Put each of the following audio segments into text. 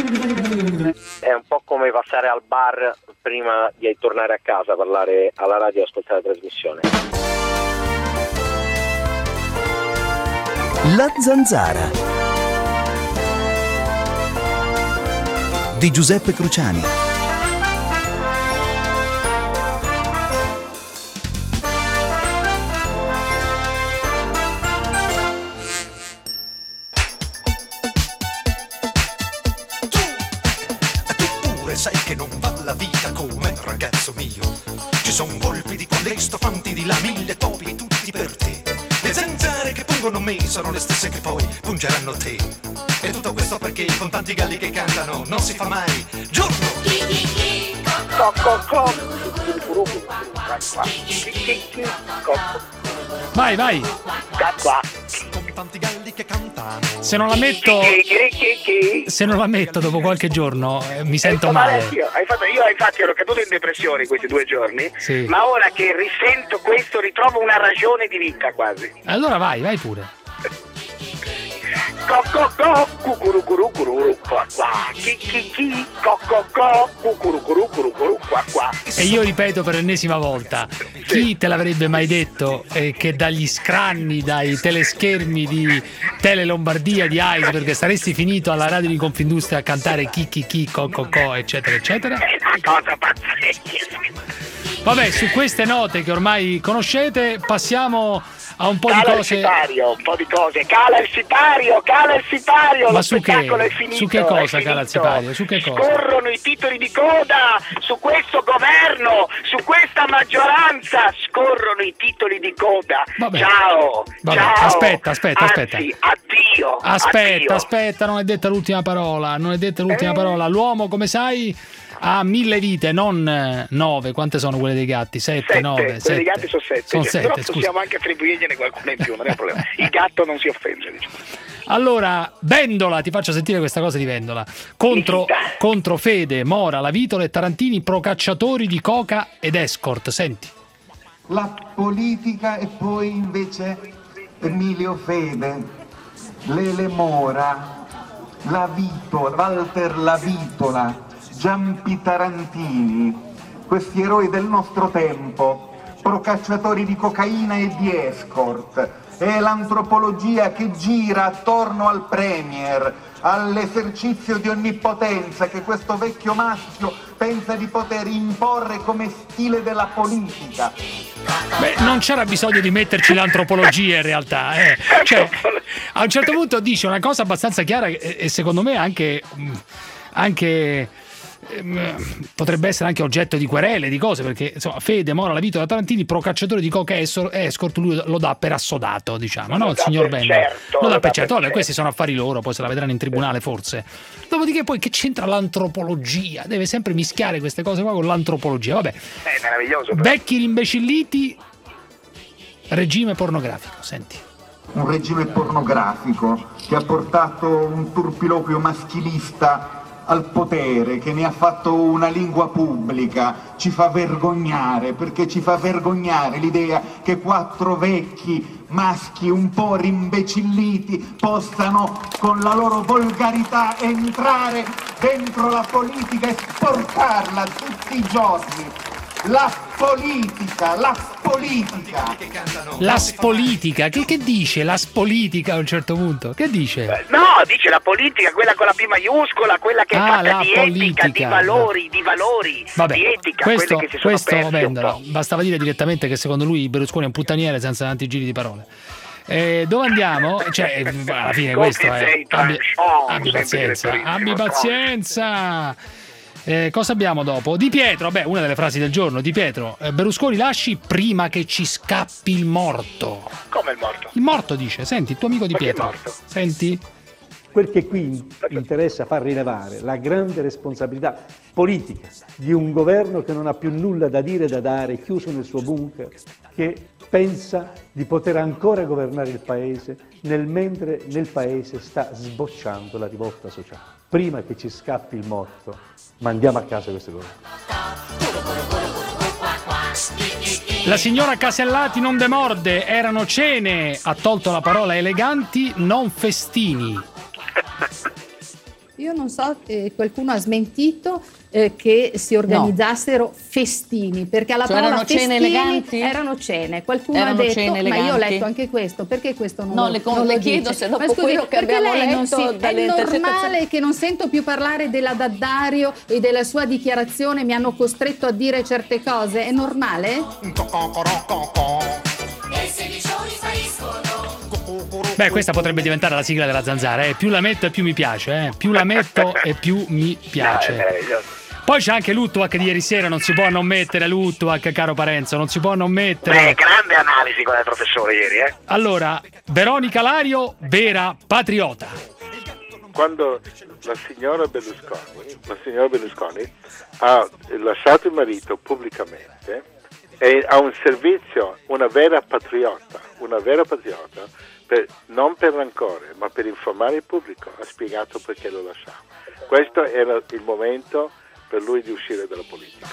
È un po' come passare al bar prima di tornare a casa, parlare alla radio e ascoltare la trasmissione. La Zanzara di Giuseppe Cruciani. Sai che non va la vita come ragazzo mio. Ci son volpi di quelle stofanti di là, 1000 topi tutti per te. Le zanzare che pungono me sono le stesse che poi pungeranno te. E tutto questo perché con tanti galli che cantano non si fa mai giorno. Vai. Con tanti galli che cantano. Se non la metto dopo qualche giorno mi sento male. Io infatti ero caduto in depressione questi 2 giorni, sì. Ma ora che risento questo ritrovo una ragione di vita quasi. Allora vai pure. E io ripeto per l'ennesima volta, chi te l'avrebbe mai detto che dagli scranni, dai teleschermi di Tele Lombardia, di Iceberg, saresti finito alla radio di Confindustria a cantare chi, eccetera, eccetera? È una cosa pazzesca. Vabbè, su queste note che ormai conoscete, passiamo a un po' di cose. Cala il sipario. Ma lo su che? spettacolo è finito. Su che cosa cala il sipario? Su che cosa? Scorrono i titoli di coda su questo governo, su questa maggioranza. Scorrono i titoli di coda. Vabbè. Ciao. Aspetta. Anzi, addio. Aspetta, non è detta l'ultima parola. L'uomo, come sai, ha 1000 vite, non 9. Quante sono quelle dei gatti? 7, 9. Quelle dei gatti sono 7. Sono 7, però possiamo anche attribuirgliene qualcuna in più, non è un problema. Il gatto non si offende, diciamo. Allora, Vendola, ti faccio sentire questa cosa di Vendola. Contro Fede, Mora, La Vitola e Tarantini, procacciatori di coca ed escort. Senti. La politica e poi invece Emilio Fede, Lele Mora, La Vitola, Walter La Vitola, Giampi Tarantini, questi eroi del nostro tempo, procacciatori di cocaina e di escort. È l'antropologia che gira attorno al premier, all'esercizio di onnipotenza che questo vecchio maschio pensa di poter imporre come stile della politica. Beh, non c'era bisogno di metterci l'antropologia in realtà, Cioè, a un certo punto dice una cosa abbastanza chiara e secondo me anche potrebbe essere anche oggetto di querele, di cose, perché insomma Fede, Mora, La Vitola, Tarantini, procacciatori di coca e escort, lui lo dà per assodato, diciamo, no? Il signor Vendola lo dà per certo. Vabbè, questi sono affari loro, poi se la vedranno in tribunale forse. Dopodiché poi che c'entra l'antropologia? Deve sempre mischiare queste cose qua con l'antropologia, vabbè. È meraviglioso. Vecchi rimbecilliti, regime pornografico, senti. Un regime pornografico che ha portato un turpiloquio maschilista al potere, che ne ha fatto una lingua pubblica, ci fa vergognare, perché ci fa vergognare l'idea che 4 vecchi maschi un po' rimbecilliti possano con la loro volgarità entrare dentro la politica e sporcarla tutti i giorni. La spolitica, che dice la spolitica a un certo punto? Che dice? No, dice la politica, quella con la P maiuscola, quella che è fatta di politica. Etica, di valori, vabbè, di etica, questo quelle che si sono perse Vendola, un po'. bastava dire direttamente che secondo lui Berlusconi è un puttaniere senza tanti giri di parole. Dove andiamo? Cioè, alla fine questo è. Abbi pazienza. Cosa abbiamo dopo? Di Pietro, una delle frasi del giorno. Di Pietro, Berlusconi lasci prima che ci scappi il morto. Come il morto? Il morto dice, senti, il tuo amico Di Pietro. Senti. Quel che qui interessa far rilevare la grande responsabilità politica di un governo che non ha più nulla da dire, da dare, chiuso nel suo bunker, che pensa di poter ancora governare il paese mentre nel paese sta sbocciando la rivolta sociale. Prima che ci scappi il morto, mandiamo a casa questo governo. La signora Casellati non demorde, erano cene, ha tolto la parola eleganti, non festini. Io non so, qualcuno ha smentito che si organizzassero festini, perché alla Cioè, parola erano cene festini eleganti? erano cene. Qualcuno Erano ha detto, cene ma io ho eleganti? letto anche questo, perché questo non No, lo, non le lo chiedo dice? se dopo Ma scusi, quello che perché abbiamo lei non letto è dalle intercettazioni- normale che non sento più parlare della D'Addario e della sua dichiarazione, mi hanno costretto a dire certe cose, è normale? Beh, questa potrebbe diventare la sigla della Zanzara, più la metto e più mi piace, più la metto e più mi piace. Poi c'è anche Luttwak di ieri sera, non si può non mettere Luttwak, caro Parenzo, non si può non mettere. Grande analisi quella del professore ieri, Allora, Veronica Lario, vera patriota. Quando la signora Berlusconi ha lasciato il marito pubblicamente e ha un servizio, una vera patriota, non per rancore, ma per informare il pubblico, ha spiegato perché lo lasciava. Questo era il momento per lui di uscire dalla politica.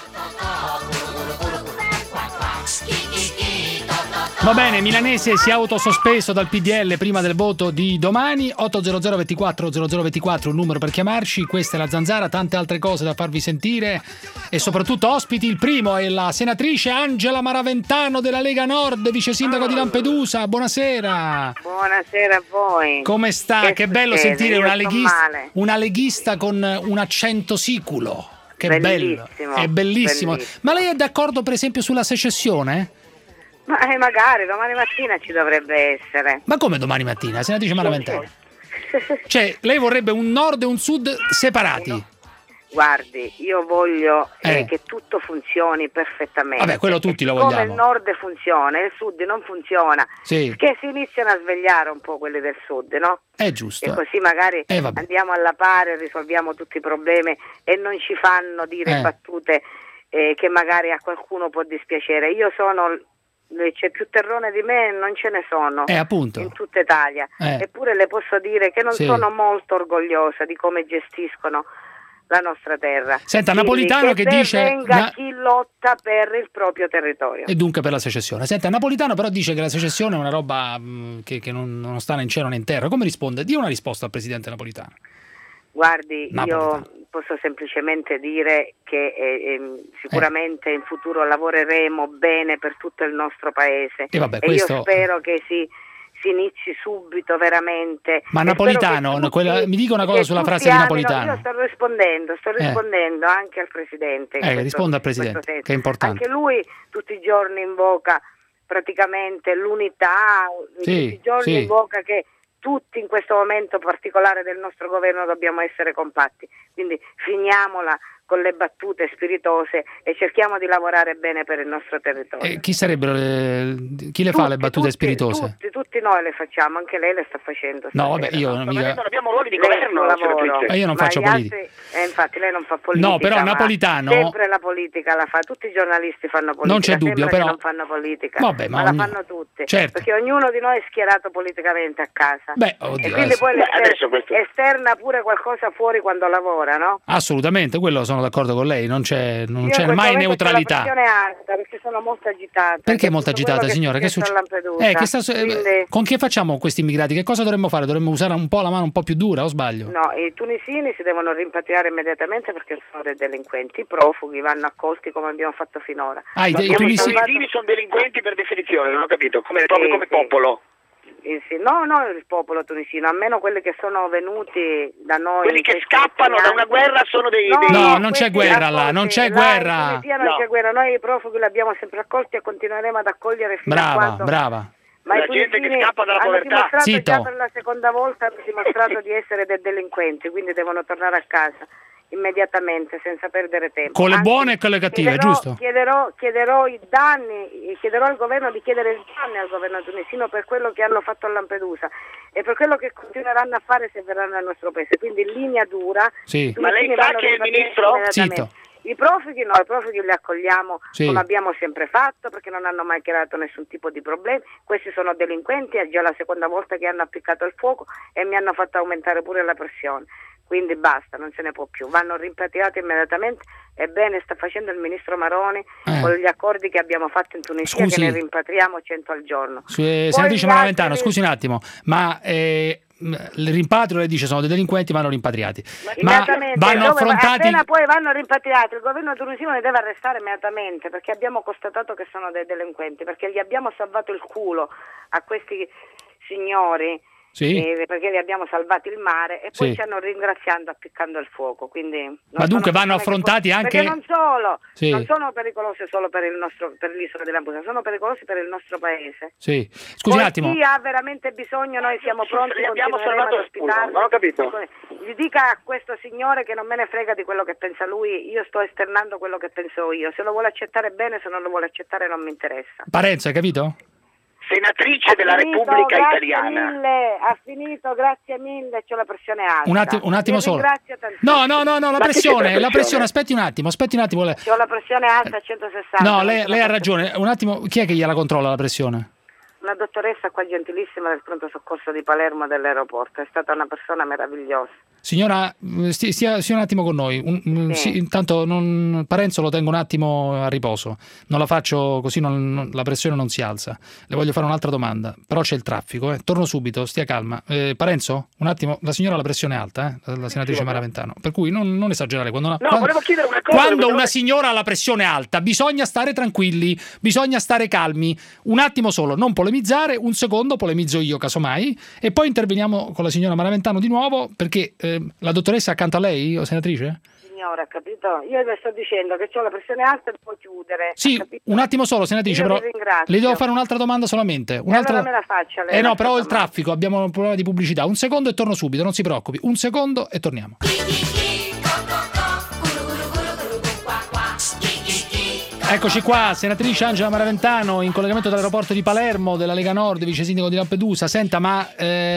Va bene, Milanese si è autosospeso dal PDL prima del voto di domani. 800 24 0024 un numero per chiamarci. Questa è la Zanzara, tante altre cose da farvi sentire e soprattutto ospiti. Il primo è la senatrice Angela Maraventano della Lega Nord, vice sindaco di Lampedusa. Buonasera. Buonasera a voi. Come sta? Che bello sentire una leghista con un accento siculo. Che bello, è bellissimo. Ma lei è d'accordo per esempio sulla secessione? Ma magari domani mattina ci dovrebbe essere. Ma come domani mattina, senatrice Maraventano? Cioè, lei vorrebbe un nord e un sud separati? Guardi, io voglio che tutto funzioni perfettamente. Vabbè, quello tutti lo vogliamo. Come il nord funziona, il sud non funziona. Sì. Che si iniziano a svegliare un po' quelli del sud, no? È giusto. E così magari andiamo alla pari, risolviamo tutti i problemi e non ci fanno dire battute che magari a qualcuno può dispiacere. C'è più terrone di me, non ce ne sono appunto. In tutta Italia. Eppure le posso dire che non sono molto orgogliosa di come gestiscono la nostra terra. Senta, Napolitano che dice venga chi lotta per il proprio territorio e dunque per la secessione. Senta, Napolitano però dice che la secessione è una roba che non sta né in cielo né in terra. Come risponde? Dia una risposta al presidente Napolitano. Guardi, io posso semplicemente dire che sicuramente in futuro lavoreremo bene per tutto il nostro paese e io spero che si inizi subito veramente. Ma Napolitano, mi dica una cosa sulla frase di Napolitano. Io sto rispondendo anche al Presidente. Risponda al Presidente, che è importante. Anche lui tutti i giorni invoca praticamente l'unità, tutti i giorni invoca che tutti in questo momento particolare del nostro governo dobbiamo essere compatti. Quindi finiamola con le battute spiritose e cerchiamo di lavorare bene per il nostro territorio. Chi sarebbero chi le fa le battute spiritose? Tutti noi le facciamo, anche lei le sta facendo. No, vabbè, io non abbiamo ruoli di governo, io non faccio politica. Infatti lei non fa politica. No, però Napolitano sempre la politica la fa, tutti i giornalisti fanno politica. Non c'è dubbio, però non fanno politica. Vabbè, ma la fanno tutti. Certo. Perché ognuno di noi è schierato politicamente a casa. Beh, oddio, e quindi poi esterna pure qualcosa fuori quando lavora, no? Assolutamente, quello sono d'accordo con lei, non c'è mai neutralità. La pressione è alta perché sono molto agitata. Perché molto agitata, signora? Che succede? Con che facciamo questi immigrati? Che cosa dovremmo fare? Dovremmo usare un po' la mano un po' più dura, o sbaglio? No, i tunisini si devono rimpatriare immediatamente perché sono dei delinquenti. I profughi vanno accolti come abbiamo fatto finora. I tunisini sono delinquenti per definizione, non ho capito, proprio come popolo. No, il popolo tunisino, almeno quelli che sono venuti da noi. Quelli che scappano da una guerra sono dei... No, non c'è guerra là, non c'è guerra. Non c'è guerra, noi i profughi li abbiamo sempre accolti e continueremo ad accogliere fino a quando... Brava. Ma la gente che scappa dalla povertà. Già per la seconda volta hanno dimostrato di essere dei delinquenti, quindi devono tornare a casa immediatamente senza perdere tempo. Con le buone e con le cattive, giusto? Chiederò i danni, chiederò al governo di chiedere i danni al governo tunisino per quello che hanno fatto a Lampedusa e per quello che continueranno a fare se verranno nel nostro paese. Quindi in linea dura. Ma lei sa che il ministro? Zitto. I profughi li accogliamo come abbiamo sempre fatto perché non hanno mai creato nessun tipo di problemi. Questi sono delinquenti, è già la seconda volta che hanno appiccato il fuoco e mi hanno fatto aumentare pure la pressione. Quindi basta, non se ne può più, vanno rimpatriati immediatamente. Ebbene sta facendo il ministro Maroni con gli accordi che abbiamo fatto in Tunisia, che ne rimpatriamo 100 al giorno. Senatrice Maraventano, scusi un attimo, ma il rimpatrio, lei dice sono dei delinquenti, vanno rimpatriati, ma vanno dove, affrontati appena poi vanno rimpatriati, il governo tunisino li deve arrestare immediatamente, perché abbiamo constatato che sono dei delinquenti, perché gli abbiamo salvato il culo a questi signori, perché li abbiamo salvati il mare e poi ci hanno ringraziando appiccando il fuoco, quindi ma dunque vanno affrontati anche, perché non sono pericolose solo per l'isola di Lampedusa, sono pericolose per il nostro paese. Scusi un attimo, chi ha veramente bisogno noi siamo pronti, abbiamo salvato il culo, non ho capito. Gli dica a questo signore che non me ne frega di quello che pensa lui, io sto esternando quello che penso io, se lo vuole accettare bene, se non lo vuole accettare non mi interessa. Parenzo, hai capito? Senatrice della Repubblica Italiana. Ha finito, grazie mille, c'ho la pressione alta. Un attimo solo. No, la pressione, aspetti un attimo. C'ho la pressione alta a 160. No, lei ha ragione. Un attimo, chi è che gliela controlla la pressione? Una dottoressa qua gentilissima del pronto soccorso di Palermo dell'aeroporto, è stata una persona meravigliosa. Signora, stia un attimo con noi. Intanto Parenzo lo tengo un attimo a riposo. Non la faccio così, la pressione non si alza. Le voglio fare un'altra domanda. Però c'è il traffico. Torno subito, stia calma. Parenzo, un attimo. La signora ha la pressione alta, la senatrice Maraventano. Per cui non esagerare. Volevo chiedere una cosa. Quando una signora ha la pressione alta, bisogna stare tranquilli, bisogna stare calmi. Un attimo solo, non polemizzare. Un secondo, polemizzo io casomai. E poi interveniamo con la signora Maraventano di nuovo, perché la dottoressa accanto a lei, o senatrice? Signora, capito? Io le sto dicendo che ho la pressione alta e può chiudere. Sì, un attimo solo, senatrice, però le devo fare un'altra domanda solamente. Allora me la faccia lei. No, però il traffico, abbiamo un problema di pubblicità. Un secondo e torno subito, non si preoccupi. Un secondo e torniamo. Eccoci qua, senatrice Angela Maraventano, in collegamento dall'aeroporto di Palermo, della Lega Nord, vice sindaco di Lampedusa. Senta, ma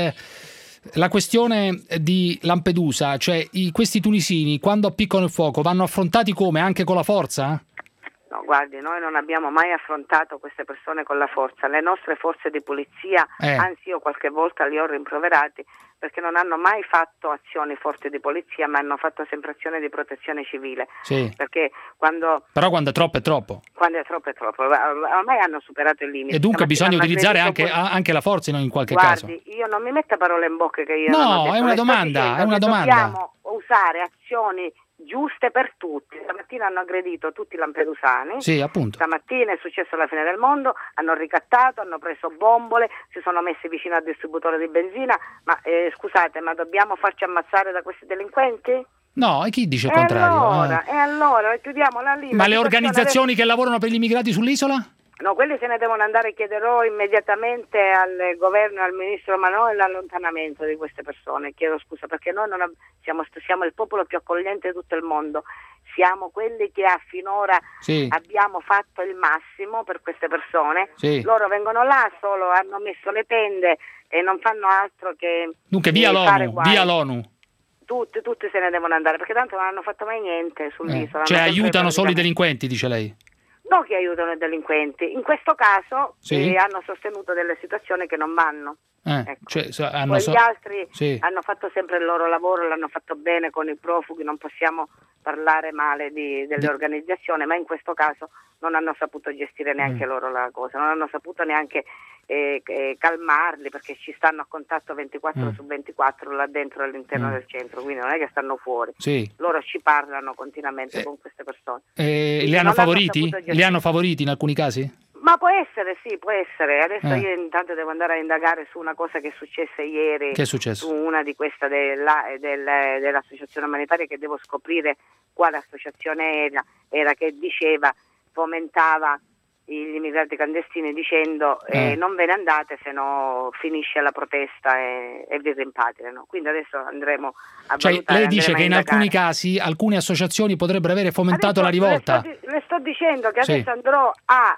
la questione di Lampedusa, cioè questi tunisini, quando appiccano il fuoco, vanno affrontati come? Anche con la forza? No, guardi, noi non abbiamo mai affrontato queste persone con la forza. Le nostre forze di polizia, anzi io qualche volta li ho rimproverati, perché non hanno mai fatto azioni forti di polizia, ma hanno fatto sempre azioni di protezione civile. Perché Però quando è troppo è troppo. Quando è troppo è troppo. Ormai hanno superato il limite. E dunque bisogna utilizzare anche la forza in qualche caso. Guardi, io non mi metta parole in bocca che io non ho detto. è una domanda, Dobbiamo usare azioni giuste per tutti. Stamattina hanno aggredito tutti i lampedusani. Sì, appunto. Stamattina è successo alla fine del mondo, hanno ricattato, hanno preso bombole, si sono messi vicino al distributore di benzina. Ma scusate, ma dobbiamo farci ammazzare da questi delinquenti? No, e chi dice il contrario? E allora chiudiamola lì. Ma le organizzazioni che lavorano per gli immigrati sull'isola? No, quelli se ne devono andare. Chiederò immediatamente al governo e al ministro Manò l'allontanamento di queste persone. Chiedo scusa perché noi siamo il popolo più accogliente di tutto il mondo. Siamo quelli che finora abbiamo fatto il massimo per queste persone. Loro vengono là, solo hanno messo le tende e non fanno altro che dunque via l'ONU. Tutti se ne devono andare perché tanto non hanno fatto mai niente sull'isola. Cioè aiutano solo i delinquenti, dice lei? No, che aiutano i delinquenti. In questo caso hanno sostenuto delle situazioni che non vanno. Ecco. Gli altri hanno fatto sempre il loro lavoro, l'hanno fatto bene con i profughi, non possiamo parlare male delle organizzazioni, ma in questo caso non hanno saputo gestire neanche loro la cosa, non hanno saputo neanche calmarli perché ci stanno a contatto 24 su 24 là dentro all'interno del centro, quindi non è che stanno fuori, loro ci parlano continuamente con queste persone. Li hanno favoriti? Li hanno favoriti in alcuni casi? Ma può essere, sì, può essere. Adesso io intanto devo andare a indagare su una cosa che è successa ieri. Che è successo? Su una di queste dell'associazione umanitaria, che devo scoprire quale associazione era che fomentava gli immigrati clandestini dicendo non ve ne andate se no finisce la protesta e vi rimpatriano. Quindi adesso andremo a valutare. Lei dice che in alcuni casi alcune associazioni potrebbero avere fomentato la rivolta. Le sto dicendo che adesso andrò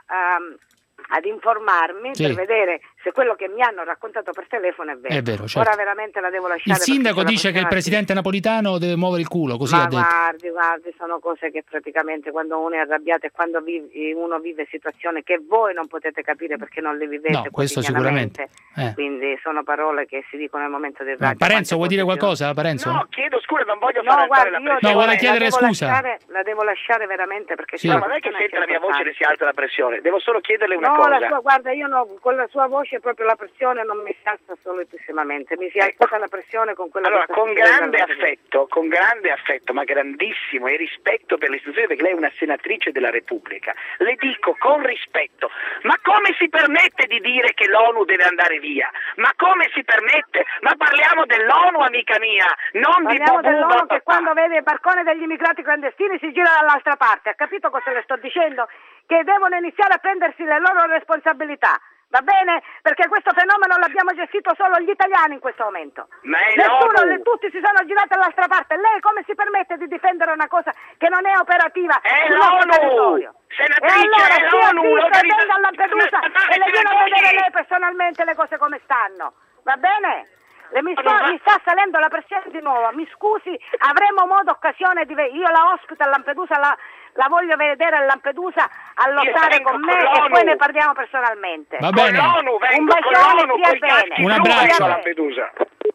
ad informarmi per vedere se quello che mi hanno raccontato per telefono è vero. È vero, certo. Ora veramente la devo lasciare. Il sindaco dice che il presidente Napolitano deve muovere il culo, così ha detto. Guardi, sono cose che praticamente quando uno è arrabbiato e quando uno vive situazioni che voi non potete capire perché non le vivete. No, questo sicuramente. Quindi sono parole che si dicono nel momento del raggio. Parenzo, vuoi dire qualcosa? Parenzo? No, chiedo scusa, non voglio fare alzare la pressione. No, vuole chiedere scusa. La devo lasciare veramente perché no, ma non è che sente la mia voce e si alza la pressione, devo solo chiederle una cosa. Guarda, io con la sua voce proprio la pressione non mi si alza assolutissimamente, mi si è alzata la pressione con quella allora, con grande affetto, ma grandissimo, e rispetto per l'istituzione, perché lei è una senatrice della Repubblica, le dico con rispetto, ma come si permette di dire che l'ONU deve andare via? Ma come si permette? Ma parliamo dell'ONU, amica mia, non di Bobu. Dell'ONU che quando vede il barcone degli immigrati clandestini si gira dall'altra parte, ha capito cosa le sto dicendo? Che devono iniziare a prendersi le loro responsabilità. Va bene? Perché questo fenomeno l'abbiamo gestito solo gli italiani in questo momento. Tutti si sono girati dall'altra parte. Lei come si permette di difendere una cosa che non è operativa sul nostro territorio? Senatrice, e allora è l'ONU! venga a Lampedusa e le viene a vedere lei personalmente le cose come stanno. Va bene? Mi sta salendo la pressione di nuovo. Mi scusi, avremo modo, occasione di io la ospito a Lampedusa, la voglio vedere a Lampedusa a lottare con me e poi ne parliamo personalmente. Va bene. Un bacione, stia bene. Un abbraccio. A Lampedusa.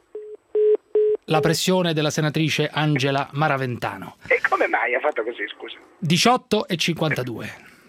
La pressione della senatrice Angela Maraventano. E come mai ha fatto così, scusa? 18:52.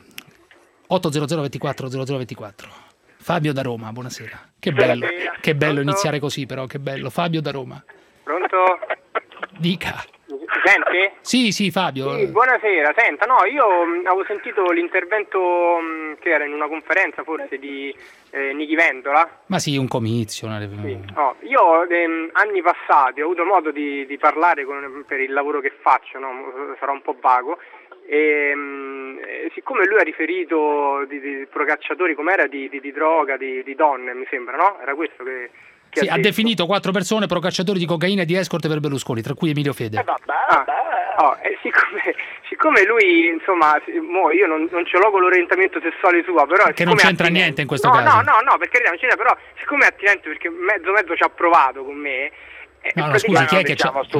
800 24 0024. Fabio da Roma, buonasera. Che bello iniziare così però, che bello. Fabio da Roma. Pronto? Dica. Mi senti? Sì, Fabio. Sì, buonasera. Senta, no, io avevo sentito l'intervento che era in una conferenza forse di Nichi Vendola. Ma sì, un comizio. Sì. No, io anni passati ho avuto modo di parlare per il lavoro che faccio, no? Sarò un po' vago. E siccome lui ha riferito di procacciatori, com'era, di droga, di donne, mi sembra, no? Era questo che sì, ha definito 4 persone procacciatori di cocaina e di escort per Berlusconi, tra cui Emilio Fede. Siccome lui, insomma, io non ce l'ho con l'orientamento sessuale sua, però che non c'entra niente in questo caso. No, per carità non c'entra, però siccome è attinente perché mezzo ci ha provato con me. No, scusi, chi è che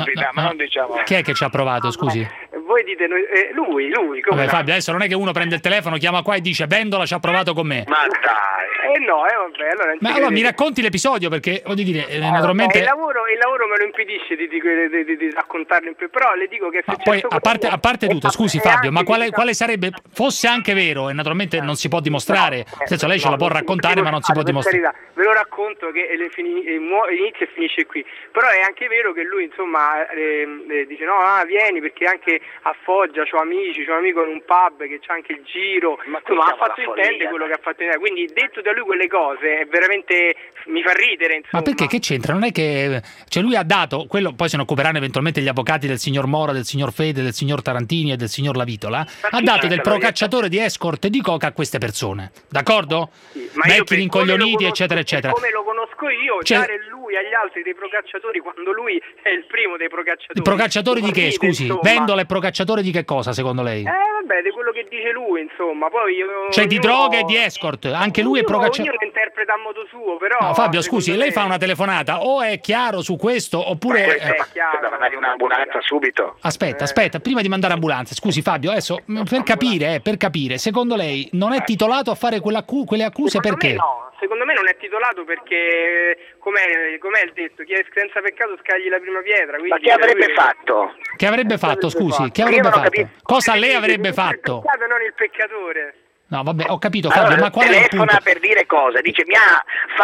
chi è che ci ha provato, scusi? Voi dite lui come? Vabbè, Fabio, adesso non è che uno prende il telefono, chiama qua e dice Vendola ci ha provato con me. Ma dai. Vabbè, allora mi racconti l'episodio, perché voglio dire, naturalmente il lavoro me lo impedisce di raccontarlo, però le dico che poi a parte tutto, scusi Fabio, ma quale sarebbe, fosse anche vero e naturalmente non si può dimostrare, nel senso lei ce la può raccontare ma non si può dimostrare. Ve lo racconto che inizia e finisce qui, però è anche vero che lui insomma dice vieni perché anche a Foggia c'ho amici, c'ho un amico in un pub che c'ha anche il giro, insomma ha fatto intendere quello che ha fatto intendere, quindi detto da lui quelle cose è veramente mi fa ridere, insomma. Ma perché, che c'entra? Non è che lui ha dato quello, poi se ne occuperanno eventualmente gli avvocati del signor Mora, del signor Fede, del signor Tarantini e del signor Lavitola, ha dato del procacciatore di escort e di coca a queste persone, d'accordo? Sì, vecchi rincoglioniti eccetera eccetera. Come lo conosco io, dare lui agli altri dei procacciatori quando lui è il primo dei procacciatori. Il procacciatore di che, scusi? Insomma. Vendola è procacciatore di che cosa secondo lei? Vabbè, di quello che dice lui, insomma. Poi cioè di droga e di escort, anche lui è procacciatore. Ognuno interpreta a modo suo, però. No, Fabio, scusi, lei fa una telefonata, o è chiaro su questo, oppure è chiaro. Mandare un'ambulanza subito. Aspetta, prima di mandare ambulanza, scusi Fabio, adesso per capire, secondo lei non è titolato a fare quelle accuse perché? No, secondo me non è titolato perché com'è il detto, chi è senza peccato scagli la prima pietra. Ma che avrebbe fatto? Che avrebbe fatto, scusi? Che avrebbe fatto? Cosa lei avrebbe fatto? Il peccato, non il peccatore. No, vabbè, ho capito Fabio, ma qual è il punto? Telefona per dire cosa? Dice mi ha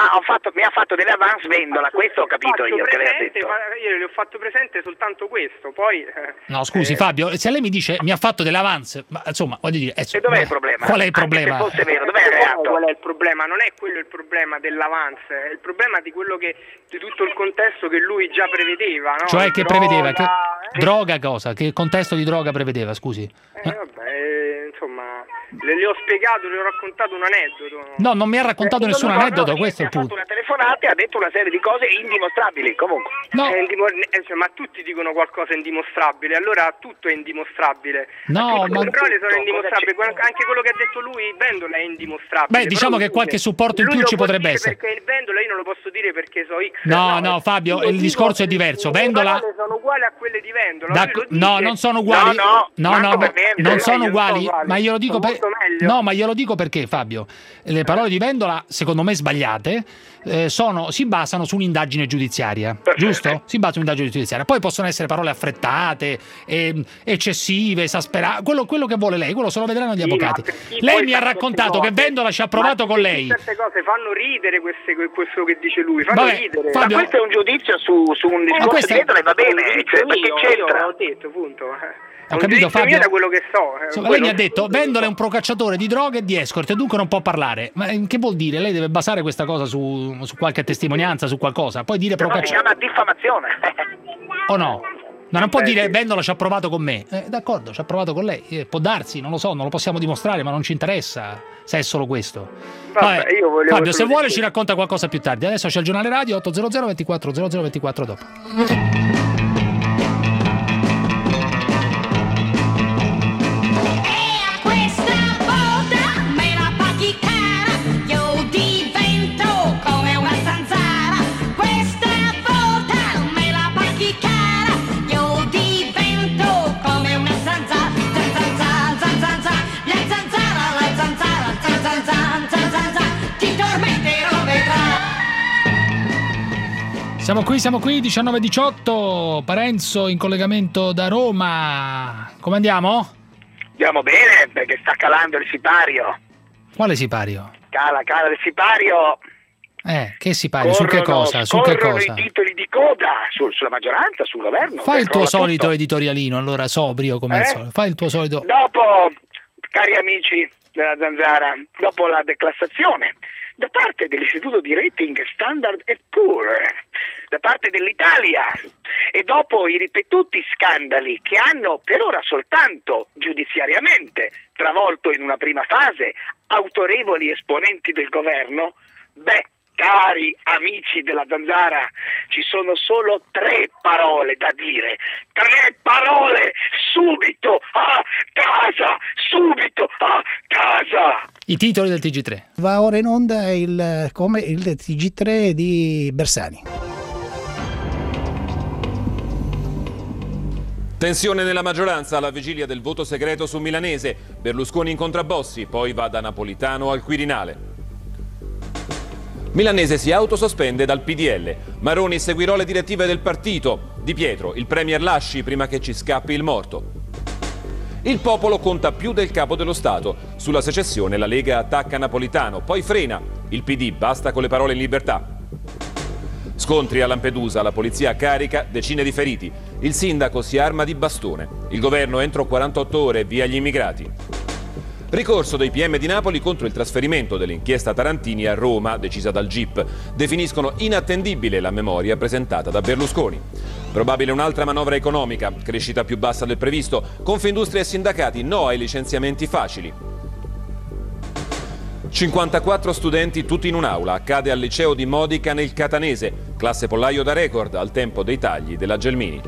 fatto delle avance Vendola, questo ho capito io che lei ha detto. Io le ho fatto presente soltanto questo, poi no, scusi Fabio, se lei mi dice mi ha fatto delle avance, ma insomma, voglio dire, e dov'è il problema? Qual è il problema? Anche se fosse vero, dov'è il reato? Qual è il problema? Non è quello il problema dell'avance, è il problema di quello di tutto il contesto che lui già prevedeva, no? Cioè che prevedeva? Droga cosa? Che contesto di droga prevedeva, scusi? Vabbè, insomma, le ho spiegato, le ho raccontato un aneddoto. No, non mi ha raccontato nessun aneddoto, questo è il punto. Ha fatto una telefonata e ha detto una serie di cose indimostrabili, comunque. No. Ma tutti dicono qualcosa indimostrabile, allora tutto è indimostrabile. No, ma le parole sono indimostrabili, anche quello che ha detto lui, Vendola, è indimostrabile. Beh, diciamo che qualche supporto in più ci potrebbe essere. Perché il Vendola io non lo posso dire perché so X. No, Fabio, il discorso è diverso. Vendola sono uguali a quelle di Vendola. No, non sono uguali. No, non sono uguali, ma io lo dico per meglio. No, ma glielo dico perché, Fabio. Le parole di Vendola, secondo me sbagliate, si basano su un'indagine giudiziaria, giusto? Si basa su un'indagine giudiziaria. Poi possono essere parole affrettate, eccessive, esasperate, quello che vuole lei, quello se lo vedranno gli avvocati. Lei mi ha raccontato che Vendola ci ha provato con lei. Certe cose fanno ridere, questo che dice lui, fanno ridere. Fabio, ma questo è un giudizio su un discorso di Vendola e va bene, perché c'entra. Io ho detto, punto. Ho capito, Fabio. Da quello che so. Lei mi ha detto Vendola è un procacciatore di droghe e di escort e dunque non può parlare. Ma che vuol dire? Lei deve basare questa cosa su qualche testimonianza, su qualcosa. Poi dire procacciatore. Si chiama diffamazione. O no? No, non può dire Vendola ci ha provato con me. D'accordo, ci ha provato con lei. Può darsi, non lo so, non lo possiamo dimostrare, ma non ci interessa se è solo questo. Vabbè, io volevo Fabio, se vuole ci racconta qualcosa più tardi. Adesso c'è il giornale radio 800 24 00 24 dopo. Siamo qui, 19:18, Parenzo in collegamento da Roma. Come andiamo? Andiamo bene, perché sta calando il sipario. Quale sipario? Cala il sipario. Che sipario? Su che cosa? Su che cosa? I titoli di coda sulla maggioranza, sul governo. Fai il tuo solito editorialino, allora, sobrio come al solito. Fai il tuo solito. Dopo, cari amici della Zanzara, dopo la declassazione da parte dell'istituto di rating Standard & Poor's, da parte dell'Italia, e dopo i ripetuti scandali che hanno per ora soltanto giudiziariamente travolto in una prima fase autorevoli esponenti del governo, cari amici della Zanzara, ci sono solo 3 parole da dire. 3 parole! Subito a casa! Subito a casa! I titoli del TG3. Va ora in onda il TG3 di Bersani. Tensione nella maggioranza alla vigilia del voto segreto su Milanese. Berlusconi incontra Bossi, poi va da Napolitano al Quirinale. Milanese si autosospende dal PDL. Maroni seguirò le direttive del partito. Di Pietro, il premier lasci prima che ci scappi il morto. Il popolo conta più del capo dello Stato. Sulla secessione la Lega attacca Napolitano, poi frena. Il PD basta con le parole in libertà. Scontri a Lampedusa, la polizia carica, decine di feriti. Il sindaco si arma di bastone. Il governo entro 48 ore via gli immigrati. Ricorso dei PM di Napoli contro il trasferimento dell'inchiesta Tarantini a Roma, decisa dal GIP. Definiscono inattendibile la memoria presentata da Berlusconi. Probabile un'altra manovra economica, crescita più bassa del previsto, Confindustria e sindacati no ai licenziamenti facili. 54 studenti tutti in un'aula, accade al liceo di Modica nel Catanese, classe pollaio da record al tempo dei tagli della Gelmini.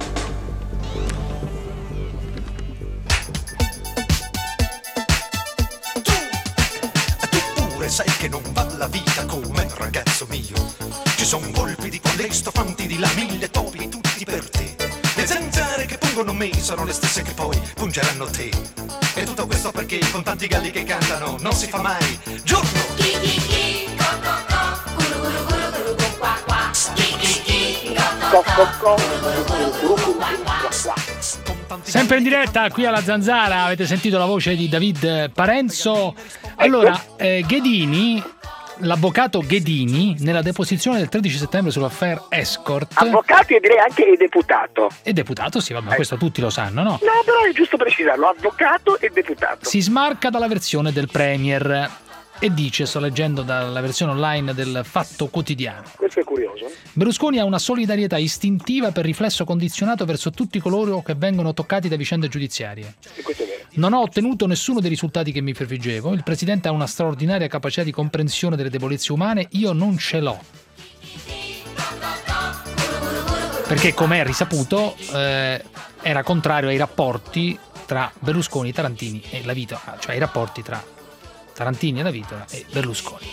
Sai che non va la vita come ragazzo mio. Ci sono volpi di quelle stofanti di là, 1000 topi tutti per te. Le zanzare che pungono me sono le stesse che poi pungeranno te. E tutto questo perché con tanti galli che cantano non si fa mai giorno. Chi chi chi, co co co, guru guru guru guru gu qua qua. Chi chi chi, co co co, guru guru guru qua qua. Sempre in diretta qui alla Zanzara, avete sentito la voce di David Parenzo. Allora, Ghedini, l'avvocato Ghedini, nella deposizione del 13 settembre sull'affaire Escort. Avvocati e direi anche deputato. E deputato, sì, vabbè, questo tutti lo sanno, no? No, però è giusto precisarlo, avvocato e deputato. Si smarca dalla versione del Premier e dice, sto leggendo dalla versione online del Fatto Quotidiano. Questo è curioso. Berlusconi ha una solidarietà istintiva per riflesso condizionato verso tutti coloro che vengono toccati da vicende giudiziarie. E questo è vero. Non ho ottenuto nessuno dei risultati che mi prefiggevo. Il Presidente ha una straordinaria capacità di comprensione delle debolezze umane. Io non ce l'ho. Perché, come è risaputo, era contrario ai rapporti tra Berlusconi, Tarantini e La Vitola, cioè ai rapporti tra Tarantini e La Vitola e Berlusconi.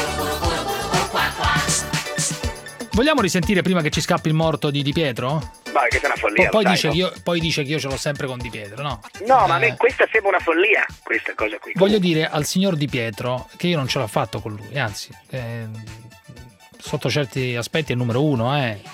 Vogliamo risentire prima che ci scappi il morto di Pietro? Ma che è una follia. Poi dice che io ce l'ho sempre con Di Pietro, no? No, ma a me questa sembra una follia, questa cosa qui. Voglio dire al signor Di Pietro che io non ce l'ho fatto con lui, anzi, sotto certi aspetti è il numero uno,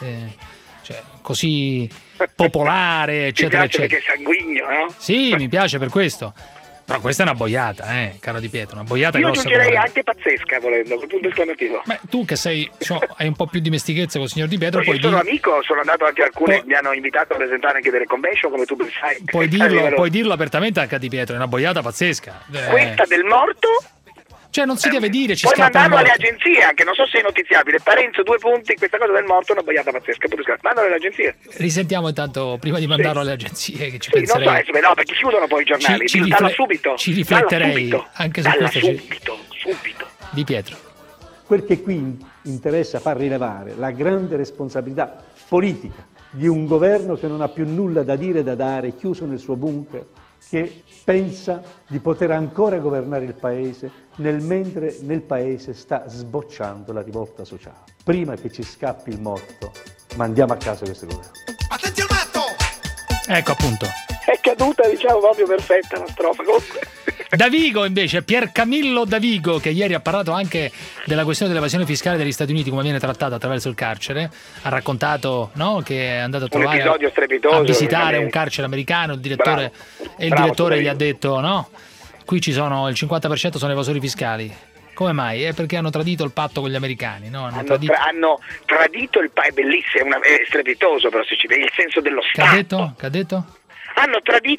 cioè, così popolare, eccetera, eccetera. Perché è sanguigno, no? Sì, mi piace per questo. Però questa è una boiata, caro Di Pietro, una boiata io grossa. Io aggiungerei anche pazzesca, volendo, col punto esclamativo. Beh, tu che hai un po' più dimestichezza con il signor Di Pietro, io sono amico, sono andato anche a alcune, mi hanno invitato a presentare anche delle convention, come tu ben sai. Puoi dirlo apertamente anche a Di Pietro, è una boiata pazzesca. Questa del morto... Cioè non si deve dire, ci puoi scappa il mandarlo morto. alle agenzie, anche non so se è notiziabile. Parenzo, 2 punti, questa cosa del morto è una boiata pazzesca. Mandalo alle agenzie. Risentiamo intanto prima di mandarlo alle agenzie, che ci penserei. No, perché chiudono poi i giornali. Dalla subito. Ci rifletterei anche su questo. Subito. Di Pietro. Quel che qui interessa far rilevare la grande responsabilità politica di un governo che non ha più nulla da dire e da dare, chiuso nel suo bunker, che pensa di poter ancora governare il paese mentre nel paese sta sbocciando la rivolta sociale. Prima che ci scappi il morto, mandiamo a casa questo governo. Attenti al matto! Ecco appunto. È caduta, diciamo, proprio perfetta la strofa. Comunque. Davigo invece, Piercamillo Davigo, che ieri ha parlato anche della questione dell'evasione fiscale degli Stati Uniti, come viene trattata attraverso il carcere, ha raccontato, no, che è andato a trovare a visitare un carcere americano, il direttore gli ha detto no, qui ci sono il 50% sono evasori fiscali. Come mai? È perché hanno tradito il patto con gli americani, no? Hanno tradito il patto, è bellissimo, è strepitoso, però se ci vede il senso dello Stato. Che ha detto? Hanno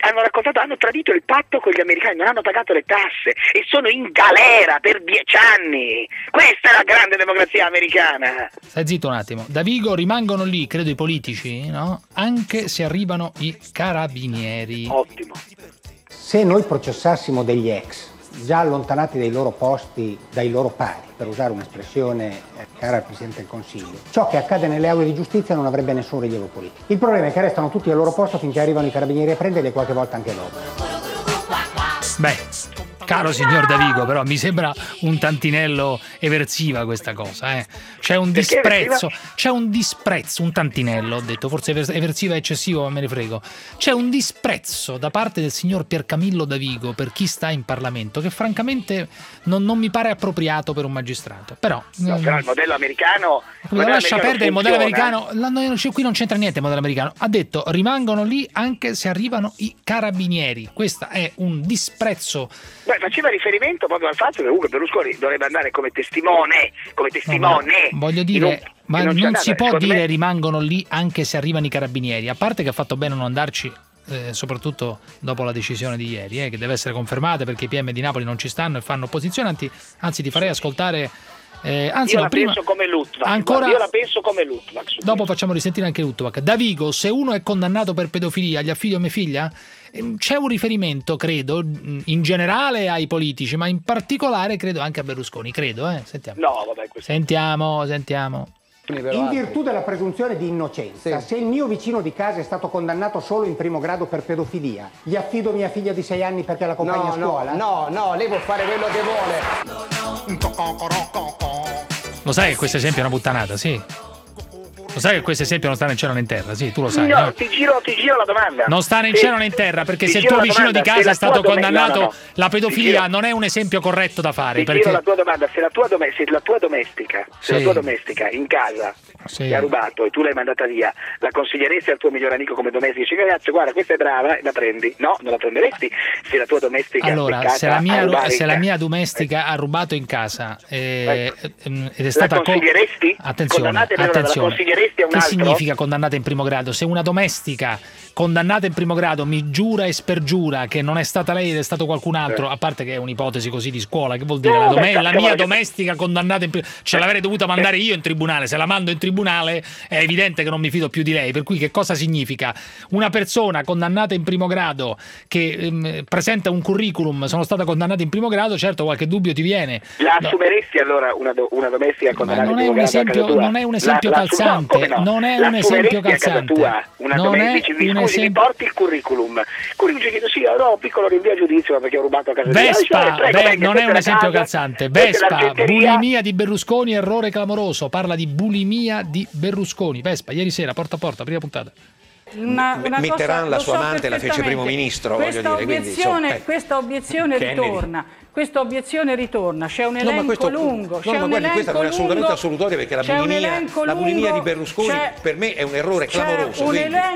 tradito il patto con gli americani, non hanno pagato le tasse e sono in galera per 10 anni. Questa è la grande democrazia americana. Stai zitto un attimo. Davigo, rimangono lì, credo, i politici, no? Anche se arrivano i carabinieri. Ottimo. Se noi processassimo degli ex già allontanati dai loro posti, dai loro pari, per usare un'espressione cara al Presidente del Consiglio, ciò che accade nelle aule di giustizia non avrebbe nessun rilievo politico. Il problema è che restano tutti al loro posto finché arrivano i carabinieri a prenderli e qualche volta anche dopo. Beh, caro signor Davigo, però mi sembra un tantinello eversiva questa cosa, C'è un disprezzo, un tantinello, ho detto, forse eversiva è eccessivo, ma me ne frego. C'è un disprezzo da parte del signor Piercamillo Davigo per chi sta in Parlamento che francamente non mi pare appropriato per un magistrato. Però il modello americano... lascia perdere il modello americano, qui non c'entra niente il modello americano. Ha detto rimangono lì anche se arrivano i carabinieri. Questo è un disprezzo. Beh, faceva riferimento proprio al fatto che comunque Berlusconi dovrebbe andare come testimone. Voglio dire, ma non si può dire rimangono lì anche se arrivano i carabinieri, a parte che ha fatto bene non andarci, soprattutto dopo la decisione di ieri, che deve essere confermata perché i PM di Napoli non ci stanno e fanno opposizione, anzi ti farei ascoltare... io la penso come Luttwak. Dopo facciamo risentire anche Luttwak. Davigo, se uno è condannato per pedofilia, gli affido mia figlia? C'è un riferimento, credo, in generale ai politici, ma in particolare credo anche a Berlusconi, credo, Sentiamo. No, vabbè, Sentiamo. In virtù della presunzione di innocenza, se il mio vicino di casa è stato condannato solo in primo grado per pedofilia, gli affido mia figlia di 6 anni perché la accompagna a scuola? No, lei può fare quello che vuole. Lo sai che questo esempio è una puttanata, sì? Lo sai che questo esempio non sta né in cielo né in terra, sì, tu lo sai. No, ti giro la domanda. Non sta né in cielo né in terra, perché se il tuo vicino di casa è stato condannato, la pedofilia non è un esempio corretto da fare. Ti giro la tua domanda, se la tua domestica in casa ti ha rubato e tu l'hai mandata via, la consiglieresti al tuo migliore amico come domestica? Dici, ragazzi, guarda, questa è brava, la prendi? No, non la prenderesti. Se la tua domestica allora, in casa se la mia domestica ha rubato in casa ed è stata la consiglieresti? Attenzione. Che significa condannata in primo grado? Se una domestica condannata in primo grado mi giura e spergiura che non è stata lei ed è stato qualcun altro, a parte che è un'ipotesi così di scuola, che vuol dire la mia domestica condannata in primo grado, ce l'avrei dovuta mandare io in tribunale, se la mando in tribunale è evidente che non mi fido più di lei, per cui che cosa significa? Una persona condannata in primo grado che presenta un curriculum, sono stata condannata in primo grado, certo qualche dubbio ti viene. La assumeresti allora una domestica condannata in primo grado? Non è un esempio calzante, non è un esempio calzante. Una domestica, scusi, mi porti il curriculum. Chiedo sì, no, piccolo rinvio a giudizio perché ho rubato a casa di Vespa, non è un esempio calzante. Vespa, bulimia di Berlusconi, errore clamoroso. Parla di bulimia di Berlusconi. Vespa, ieri sera, porta a porta, prima puntata. Mitterrand, la sua amante, la fece primo ministro. Questa obiezione ritorna. Questa obiezione ritorna, c'è un elenco lungo. Questa non è assolutamente assolutoria, perché la bulimia di Berlusconi per me è un errore clamoroso.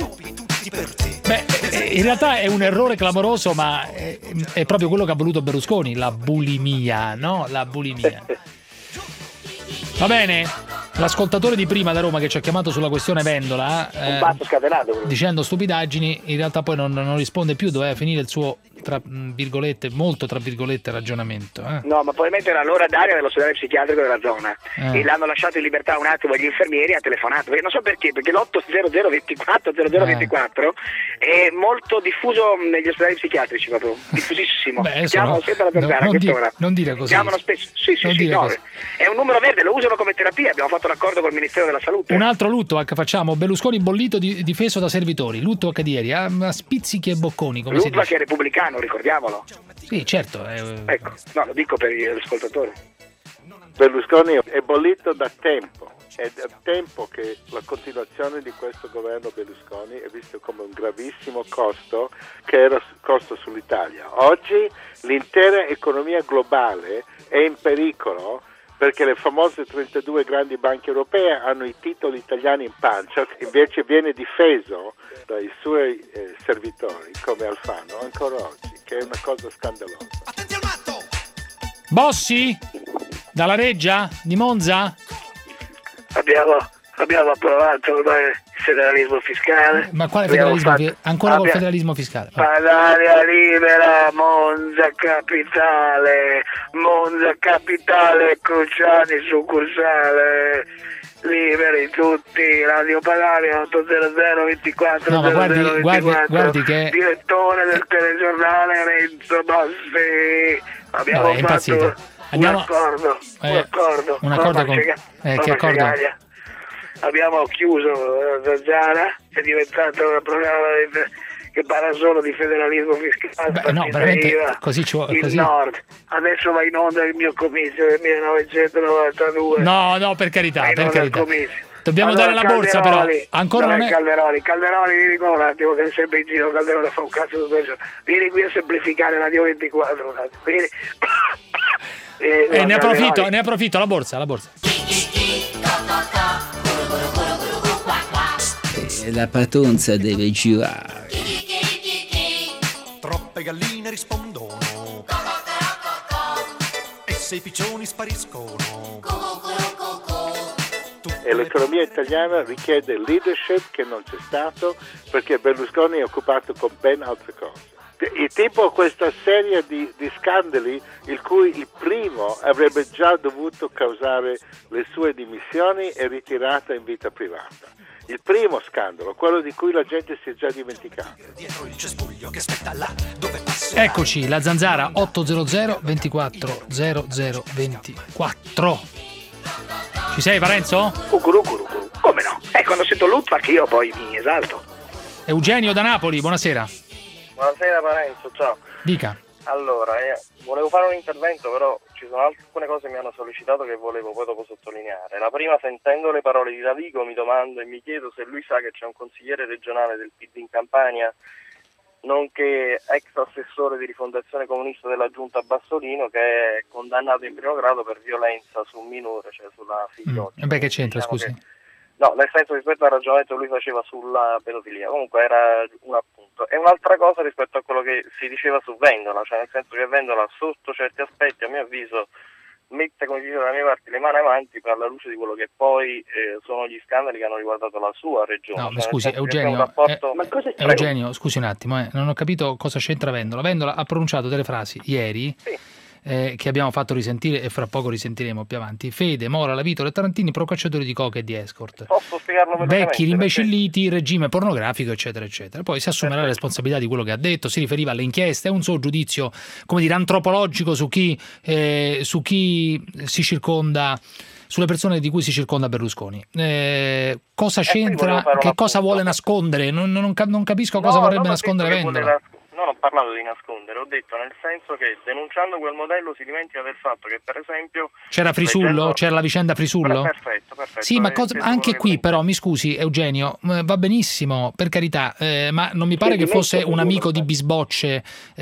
In realtà è un errore clamoroso, ma è proprio quello che ha voluto Berlusconi, la bulimia, no? La bulimia. Va bene? L'ascoltatore di prima da Roma che ci ha chiamato sulla questione Vendola, un basso scatenato, dicendo stupidaggini, in realtà poi non risponde più, doveva finire il suo molto tra virgolette ragionamento. No, ma probabilmente era l'ora d'aria dell'ospedale psichiatrico della zona e l'hanno lasciato in libertà un attimo agli infermieri, ha telefonato, non so perché l'80024 è molto diffuso negli ospedali psichiatrici, proprio diffusissimo. Chiamano sempre la Zanzara a quest'ora. Non dire così. Chiamano spesso. Sì, è un numero verde, lo usano come terapia, abbiamo fatto un accordo col Ministero della Salute. Un altro lutto facciamo, Berlusconi bollito difeso da servitori, lutto H di ieri, a spizzichi e bocconi, come si dice. Che è repubblicano, ricordiamolo. Sì, certo. Ecco, no, lo dico per gli ascoltatori. Berlusconi è bollito da tempo. È da tempo che la continuazione di questo governo Berlusconi è visto come un gravissimo costo, che era costo sull'Italia. Oggi l'intera economia globale è in pericolo perché le famose 32 grandi banche europee hanno i titoli italiani in pancia, che invece viene difeso dai suoi servitori come Alfano ancora oggi, che è una cosa scandalosa. Bossi? Dalla Reggia? Di Monza? Abbiamo approvato ormai il federalismo fiscale. Ma quale federalismo? Ancora col federalismo fiscale? Padania libera, Monza capitale, Cruciani succursale, liberi tutti, Radio Padania 800 24 no, ma guardi che direttore del telegiornale Renzo Bossi. Abbiamo fatto un accordo con che accordo? Abbiamo chiuso Zanzara, è diventato un programma che parla solo di federalismo fiscale. No, veramente così il Nord. Adesso va in onda il mio comizio del 1992. No, per carità. Dobbiamo dare la borsa, però ancora non è. Calderoli, vieni qua un attimo, che è sempre in giro. Calderoli fa un cazzo tutto il giorno. Vieni qui a semplificare Radio 24 un attimo. Vieni. Ne approfitto, la borsa. La patonza deve girare. Troppe galline rispondono e se i piccioni spariscono. E l'economia italiana richiede leadership che non c'è stato, perché Berlusconi è occupato con ben altre cose. E tipo questa serie di scandali, il cui il primo avrebbe già dovuto causare le sue dimissioni e ritirata in vita privata. Il primo scandalo, quello di cui la gente si è già dimenticata. Eccoci, la Zanzara 800 24 00 24. Ci sei, Parenzo? Come no? Quando sento Lutwak io poi mi esalto. Eugenio da Napoli, buonasera. Buonasera Parenzo, ciao. Dica. Allora, volevo fare un intervento, però ci sono alcune cose che mi hanno sollecitato che volevo poi dopo sottolineare. La prima, sentendo le parole di Davigo, mi domando e mi chiedo se lui sa che c'è un consigliere regionale del PD in Campania, nonché ex assessore di Rifondazione Comunista della Giunta Bassolino, che è condannato in primo grado per violenza su un minore, cioè sulla figliotta. Che c'entra, scusi? No, nel senso, rispetto al ragionamento che lui faceva sulla pedofilia, comunque era un appunto. E un'altra cosa rispetto a quello che si diceva su Vendola, cioè nel senso che Vendola sotto certi aspetti, a mio avviso, mette, come diceva da mia parte, le mani avanti alla luce di quello che poi sono gli scandali che hanno riguardato la sua regione. No, scusi, Eugenio, scusi un attimo, non ho capito cosa c'entra Vendola. Vendola ha pronunciato delle frasi ieri, sì, che abbiamo fatto risentire e fra poco risentiremo più avanti. Fede, Mora, Lavitola e Tarantini, procacciatori di coca e di escort. Posso spiegarlo vecchi, rimbecilliti, regime pornografico, eccetera, eccetera. Poi si assumerà la responsabilità di quello che ha detto, si riferiva alle inchieste, è un suo giudizio, come dire, antropologico su chi si circonda, sulle persone di cui si circonda Berlusconi. Cosa c'entra? Che cosa vuole nascondere? Non capisco cosa vorrebbe nascondere Vendola. non ho parlato di nascondere, ho detto nel senso che denunciando quel modello si dimentica del fatto che per esempio... C'era Frisullo? C'era la vicenda Frisullo? Perfetto. Sì, ma anche qui però, mi scusi Eugenio, va benissimo, per carità, ma non mi pare che fosse un amico di Bisbocce...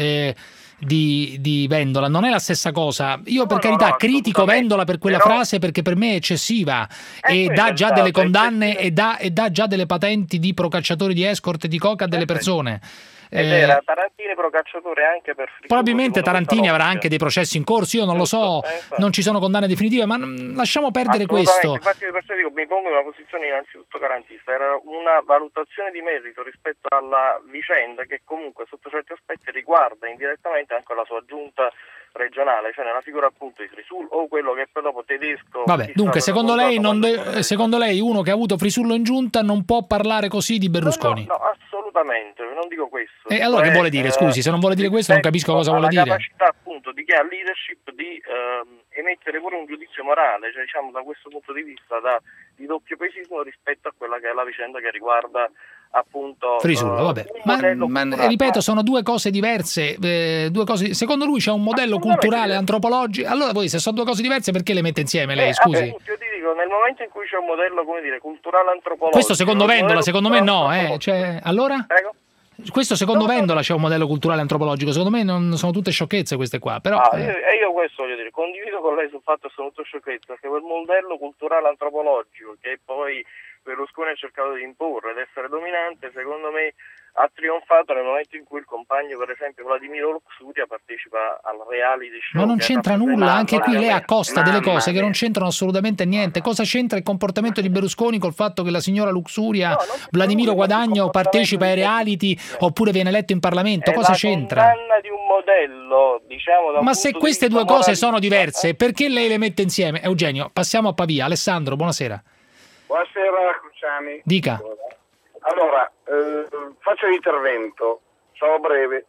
Di Vendola, non è la stessa cosa. Io per carità critico Vendola per quella frase, perché per me è eccessiva e dà già delle condanne e dà già delle patenti di procacciatori di escort e di coca a delle persone. Ed era Tarantini procacciatore anche per Frisullo. Probabilmente Tarantini avrà anche dei processi in corso, io non lo so, non ci sono condanne definitive, ma lasciamo perdere questo. Infatti dico, mi pongo in una posizione innanzitutto garantista, era una valutazione di merito rispetto alla vicenda che comunque sotto certi aspetti riguarda indirettamente anche la sua giunta regionale, cioè nella figura appunto di Frisullo o quello che poi dopo Tedesco. Vabbè, dunque secondo lei uno che ha avuto Frisullo in giunta non può parlare così di Berlusconi? No, assolutamente, non dico questo. E allora che vuole dire? Scusi, se non vuole dire questo non capisco cosa vuole dire. La capacità appunto di chi ha leadership di emettere pure un giudizio morale, cioè diciamo da questo punto di vista di doppio pesismo rispetto a quella che è la vicenda che riguarda appunto Frisullo, vabbè. Ma ripeto, sono due cose diverse, secondo lui c'è un modello culturale antropologico. Allora voi, se sono due cose diverse, perché le mette insieme lei, scusi? Io ti dico, nel momento in cui c'è un modello, come dire, culturale antropologico. Questo secondo Vendola, secondo me no, cioè, allora? Prego? Questo secondo Vendola c'è un modello culturale antropologico, secondo me non sono tutte sciocchezze queste qua, però io questo voglio dire, condivido con lei sul fatto che sono tutte sciocchezze, che quel modello culturale antropologico che poi Berlusconi ha cercato di imporre ed essere dominante, secondo me ha trionfato nel momento in cui il compagno, per esempio Vladimiro Luxuria, partecipa al reality show. Ma non c'entra nulla, anche qui lei accosta delle cose che non c'entrano assolutamente niente. Cosa c'entra il comportamento di Berlusconi col fatto che la signora Luxuria, Vladimiro Guadagno, partecipa ai reality oppure viene eletto in Parlamento? Cosa c'entra? È la condanna di un modello, diciamo. Ma se queste due cose sono diverse, perché lei le mette insieme? Eugenio, passiamo a Pavia. Alessandro, buonasera. Buonasera Cruciani. Dica. Allora, faccio l'intervento, sarò breve.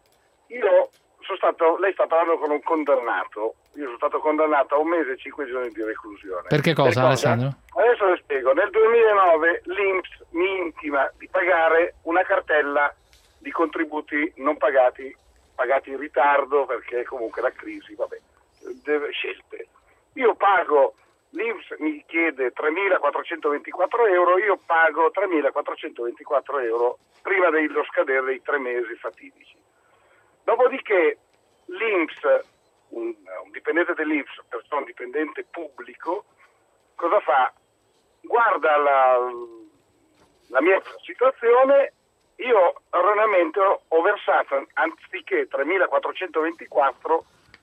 Lei sta parlando con un condannato, io sono stato condannato a 1 mese e 5 giorni di reclusione. Per che cosa, Alessandro? Adesso le spiego. Nel 2009 l'INPS mi intima di pagare una cartella di contributi non pagati in ritardo, perché comunque la crisi, scelte. Io pago... L'INPS mi chiede 3.424 euro, io pago 3.424 euro prima dello scadere dei 3 mesi fatidici. Dopodiché l'INPS, un dipendente dell'INPS, un dipendente pubblico, cosa fa? Guarda la mia situazione, io erroneamente ho versato, anziché 3.424,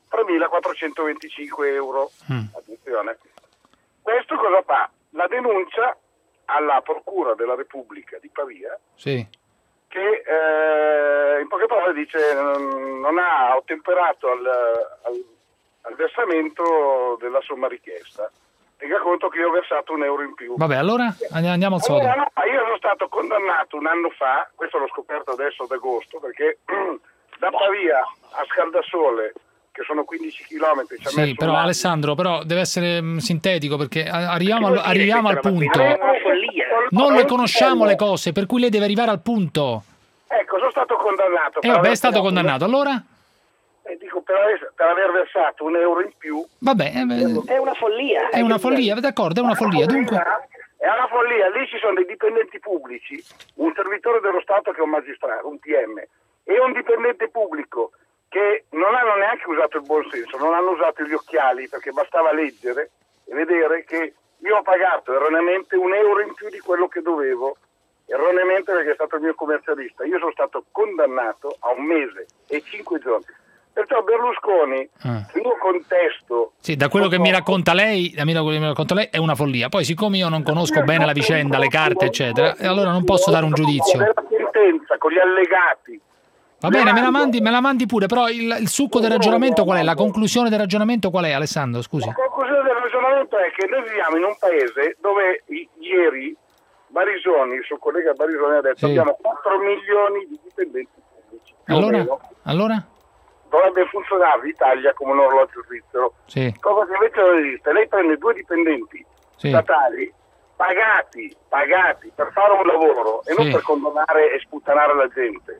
3.425 euro. Attenzione. Questo cosa fa? La denuncia alla Procura della Repubblica di Pavia, sì, che in poche parole dice non ha ottemperato al versamento della somma richiesta. Tenga conto che io ho versato 1 euro in più. Vabbè, allora andiamo al sodo. Allora, io sono stato condannato 1 anno fa, questo l'ho scoperto adesso ad agosto, perché da Pavia a Scaldasole, che sono 15 chilometri. Sì, però Alessandro, però deve essere sintetico, perché arriviamo al punto. Non le conosciamo le cose, per cui lei deve arrivare al punto. Ecco, sono stato condannato. Vabbè, è stato condannato, allora? Dico, per aver versato 1 euro in più. Vabbè, è una follia. È una follia, d'accordo, è una follia. Dunque... È una follia, lì ci sono dei dipendenti pubblici, un servitore dello Stato che è un magistrato, un PM, e un dipendente pubblico che non hanno neanche usato il buon senso, non hanno usato gli occhiali, perché bastava leggere e vedere che io ho pagato erroneamente 1 euro in più di quello che dovevo, erroneamente perché è stato il mio commercialista. Io sono stato condannato a 1 mese e 5 giorni. Perciò Berlusconi, il mio contesto... Sì, da quello che mi racconta lei, è una follia. Poi siccome io non conosco bene la vicenda, le carte, eccetera, allora non posso dare un giudizio. La sentenza con gli allegati. Va bene, me la mandi pure, però il succo del ragionamento qual è? La conclusione del ragionamento qual è, Alessandro? Scusi. La conclusione del ragionamento è che noi viviamo in un paese dove ieri Barisoni, il suo collega Barisoni ha detto sì, abbiamo 4 milioni di dipendenti pubblici. Allora? Dovrebbe funzionare l'Italia come un orologio svizzero. Sì. Cosa che invece non esiste. Lei prende 2 dipendenti statali pagati per fare un lavoro e non per condonare e sputtanare la gente.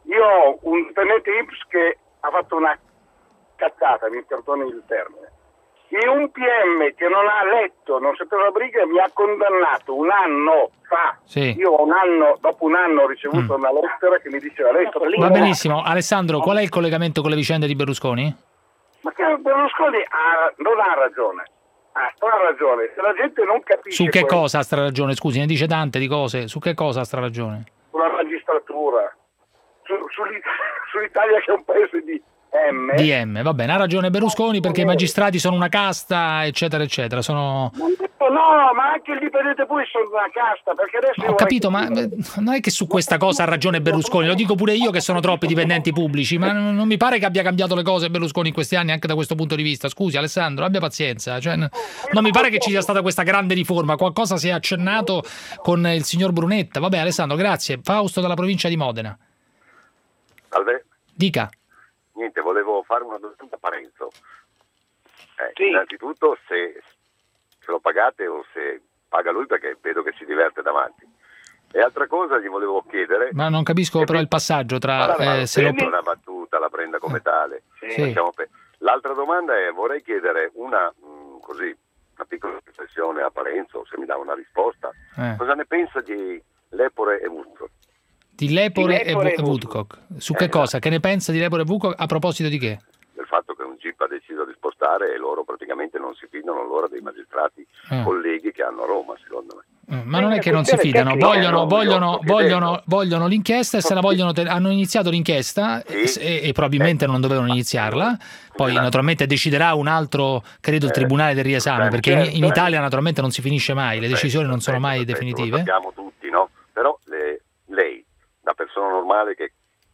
Io ho un dipendente INPS che ha fatto una cazzata, mi perdoni il termine. E un PM che non ha letto, non sapeva la briga, mi ha condannato un anno fa. Sì. Io dopo un anno ho ricevuto una lettera che mi diceva lei sta Va benissimo. Alessandro, qual è il collegamento con le vicende di Berlusconi? Ma che Berlusconi non ha ragione. Ha ragione. Se la gente non capisce... Su che cosa ha ragione? Scusi, ne dice tante di cose. Su che cosa ha ragione? Sulla magistratura. Sull'Italia che è un paese di M. Di M, va bene, ha ragione Berlusconi perché i magistrati sono una casta, eccetera, eccetera. Sono... No, ma anche il dipendente pubblico sono una casta, perché adesso... Ho capito, ma non è che su questa cosa ha ragione Berlusconi, lo dico pure io che sono troppi dipendenti pubblici, ma non mi pare che abbia cambiato le cose Berlusconi in questi anni anche da questo punto di vista. Scusi Alessandro, abbia pazienza, cioè, non mi pare che ci sia stata questa grande riforma, qualcosa si è accennato con il signor Brunetta. Vabbè Alessandro, grazie. Fausto dalla provincia di Modena. Salve. Dica. Niente, volevo fare una domanda a Parenzo. Sì. Innanzitutto se lo pagate o se paga lui, perché vedo che si diverte davanti. E altra cosa gli volevo chiedere... Ma non capisco però il passaggio tra... una battuta, la prenda come tale. Sì. L'altra domanda è, vorrei chiedere una piccola riflessione a Parenzo, se mi dà una risposta. Cosa ne pensa di Lepore e Woodcock? Di Lepore e Woodcock. Su che cosa? Che ne pensa di Lepore e Woodcock a proposito di che? Del fatto che un GIP ha deciso di spostare e loro praticamente non si fidano loro dei magistrati colleghi che hanno a Roma, secondo me. Ma non è che non si fidano, vogliono l'inchiesta e se la vogliono hanno iniziato l'inchiesta e probabilmente non dovevano iniziarla. Poi naturalmente deciderà un altro, credo il tribunale del riesame, perché in Italia naturalmente non si finisce mai, le decisioni non sono mai definitive. Lo sappiamo tutti, no? Però lei, da persona normale che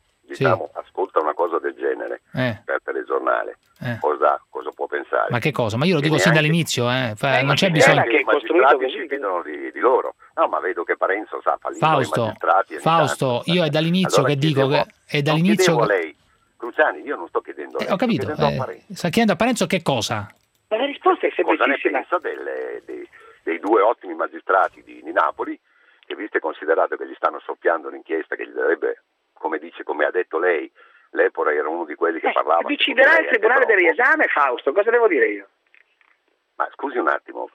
ascolta una cosa del genere per telegiornale, cosa può pensare? Ma che cosa? Ma io lo dico sin dall'inizio, non c'è bisogno che i magistrati si fidano di loro. No, ma vedo che Parenzo sa fallire i magistrati. Fausto, io è dall'inizio che dico che è dall'inizio che... lei. Cruciani, io non sto chiedendo a lei. Ho capito. Sta chiedendo a Parenzo che cosa? Ma la risposta è semplicissima. Cosa ne pensa dei due ottimi magistrati di Napoli, che visto e considerato che gli stanno soffiando un'inchiesta che gli darebbe, come ha detto lei, Lepore era uno di quelli che parlava... Deciderà il tribunale del riesame, Fausto, cosa devo dire io? Ma scusi un attimo,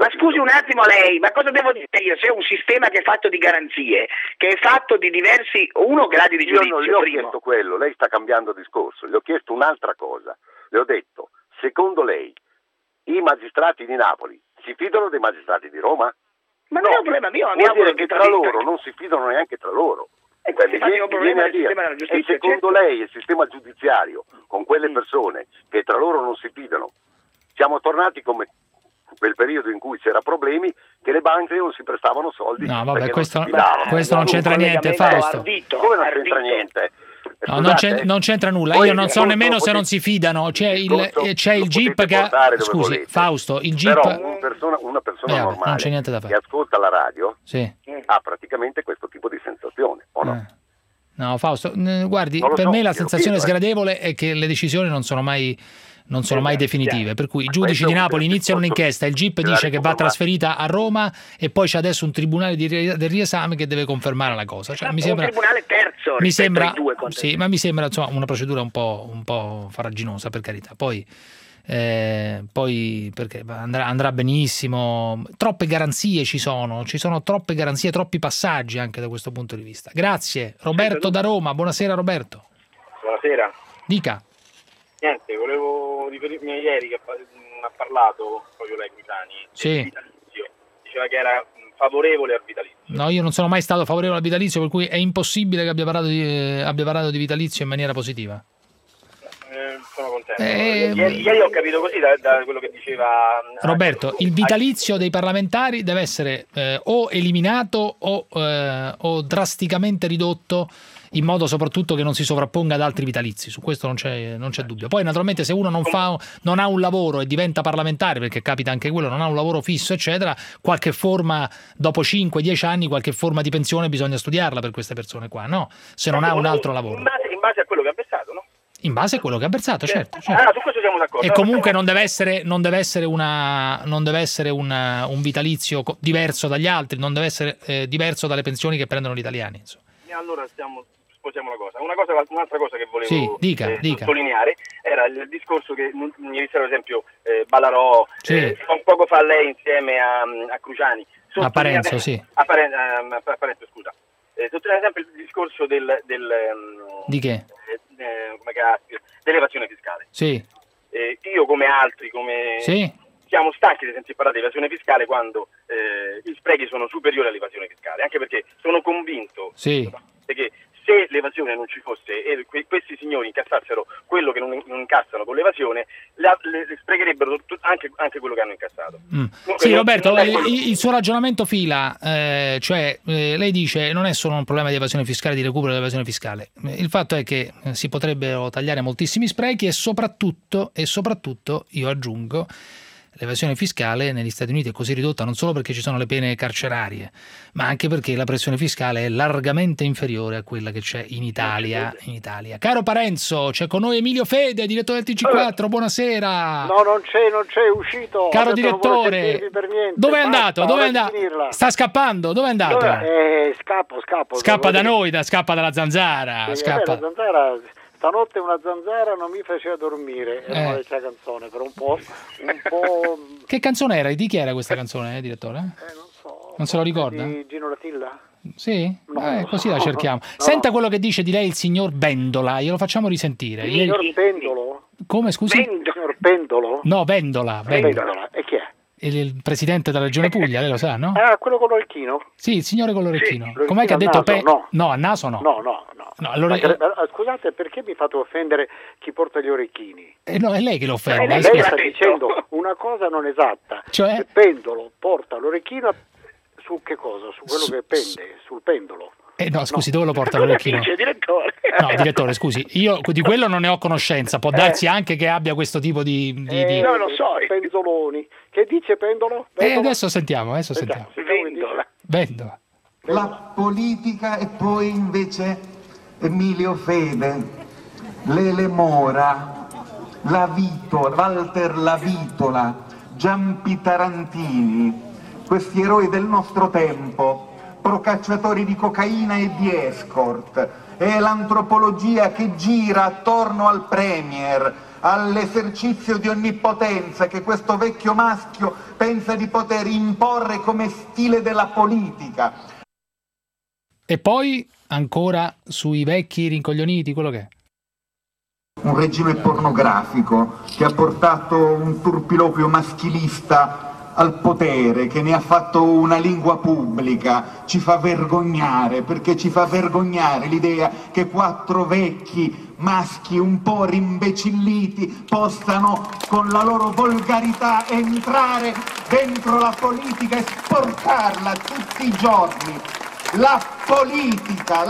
lei, ma cosa devo dire io? Se è un sistema che è fatto di garanzie, che è fatto di diversi gradi di giudizio. Io non gli ho chiesto quello, lei sta cambiando discorso, gli ho chiesto un'altra cosa. Le ho detto, secondo lei i magistrati di Napoli si fidano dei magistrati di Roma? Ma non è un problema mio, vuol dire che tra loro non si fidano neanche tra loro. E questo è un problema del sistema della giustizia. E secondo lei il sistema giudiziario, con quelle persone che tra loro non si fidano, siamo tornati come quel periodo in cui c'era problemi, che le banche non si prestavano soldi. No, vabbè, questo non c'entra niente, Fausto. Come non c'entra niente? No, non c'entra nulla. Io non so nemmeno se non si fidano. C'è il GIP che scusi, Fausto, il GIP. Però una persona normale non c'è niente da fare. Che ascolta la radio ha praticamente questo tipo di sensazione, o no? No, Fausto, guardi, per me la sensazione sgradevole è che le decisioni non sono mai definitive, per cui i giudici di Napoli iniziano un'inchiesta, il GIP dice che va trasferita a Roma e poi c'è adesso un tribunale del riesame che deve confermare la cosa. Cioè, un tribunale terzo rispetto ai due contesti. Sì, ma mi sembra una procedura un po' farraginosa, per carità. Poi perché andrà benissimo, troppe garanzie ci sono troppe garanzie, troppi passaggi anche da questo punto di vista. Grazie. Roberto da Roma, buonasera Roberto. Buonasera. Dica. Niente, volevo riferirmi a ieri che ha parlato proprio lei Cruciani del vitalizio, diceva che era favorevole al vitalizio. No, io non sono mai stato favorevole al vitalizio, per cui è impossibile che abbia parlato di vitalizio in maniera positiva. Sono contento. Ieri ho capito così da quello che diceva Roberto. Il vitalizio dei parlamentari deve essere o eliminato o drasticamente ridotto, in modo soprattutto che non si sovrapponga ad altri vitalizi. Su questo non c'è dubbio. Poi naturalmente se uno non ha un lavoro e diventa parlamentare, perché capita anche quello, non ha un lavoro fisso eccetera, qualche forma dopo 5-10 anni, qualche forma di pensione bisogna studiarla per queste persone qua, no? Se non ha un altro lavoro. In base a quello che ha versato, no? In base a quello che ha versato, certo. Su questo siamo d'accordo. E comunque non deve essere un vitalizio diverso dagli altri, non deve essere diverso dalle pensioni che prendono gli italiani, insomma. Allora sposiamo la cosa. Un'altra cosa che volevo dica. sottolineare era il discorso che ieri sera, ad esempio, Ballarò, poco fa lei insieme a Cruciani. A Parenzo, sì. A Parenzo, scusa. Sottolinea sempre il discorso di che? Dell'evasione fiscale. Sì. Io come altri, siamo stanchi di sentir parlare di evasione fiscale quando gli sprechi sono superiori all'evasione fiscale, anche perché sono convinto che se l'evasione non ci fosse e questi signori incassassero quello che non incassano con l'evasione, le sprecherebbero anche quello che hanno incassato. Sì, Roberto, il suo ragionamento fila, lei dice non è solo un problema di evasione fiscale, di recupero dell'evasione fiscale. Il fatto è che si potrebbero tagliare moltissimi sprechi e soprattutto, io aggiungo, l'evasione fiscale negli Stati Uniti è così ridotta non solo perché ci sono le pene carcerarie, ma anche perché la pressione fiscale è largamente inferiore a quella che c'è in Italia. Caro Parenzo, c'è con noi Emilio Fede, direttore del TG4, buonasera. No, non c'è uscito. Caro direttore, dove è andato? Sta scappando? Dove è andato? Scappo. Scappa da noi, scappa dalla zanzara. La zanzara... Stanotte una zanzara non mi faceva dormire, era una vecchia canzone, per un po'... Che canzone era? Di chi era questa canzone, direttore? Non so. Non se lo ricorda? Di Gino Latilla? Sì? No, così la cerchiamo. Senta quello che dice di lei il signor Bendola, glielo facciamo risentire. Il signor Pendolo? Come, scusi? Il signor Pendolo? No, Vendola. E chi è? Il presidente della regione Puglia, lei lo sa, no? Ah, quello con l'orecchino? Sì, il signore con l'orecchino. Sì, com'è che ha detto? No, a naso no. No, allora... Scusate, perché mi fate offendere chi porta gli orecchini? No, è lei che lo offende. Lei sta dicendo una cosa non esatta. Cioè? Il pendolo porta l'orecchino su che cosa? Su quello che pende, sul pendolo. No, scusi, dove lo porta l'orecchino? Direttore. No, direttore, scusi, io di quello non ne ho conoscenza. Può darsi anche che abbia questo tipo di... No, lo so, penzoloni. Che dice pendolo? Adesso sentiamo. Vendola. La politica e poi invece Emilio Fede, Lele Mora, Walter Lavitola, Giampi Tarantini, questi eroi del nostro tempo, procacciatori di cocaina e di escort. È l'antropologia che gira attorno al premier, all'esercizio di onnipotenza che questo vecchio maschio pensa di poter imporre come stile della politica. E poi ancora sui vecchi rincoglioniti, quello che è. Un regime pornografico che ha portato un turpiloquio maschilista al potere, che ne ha fatto una lingua pubblica, ci fa vergognare, perché ci fa vergognare l'idea che 4 vecchi maschi un po' rimbecilliti possano con la loro volgarità entrare dentro la politica e sporcarla tutti i giorni. La politica!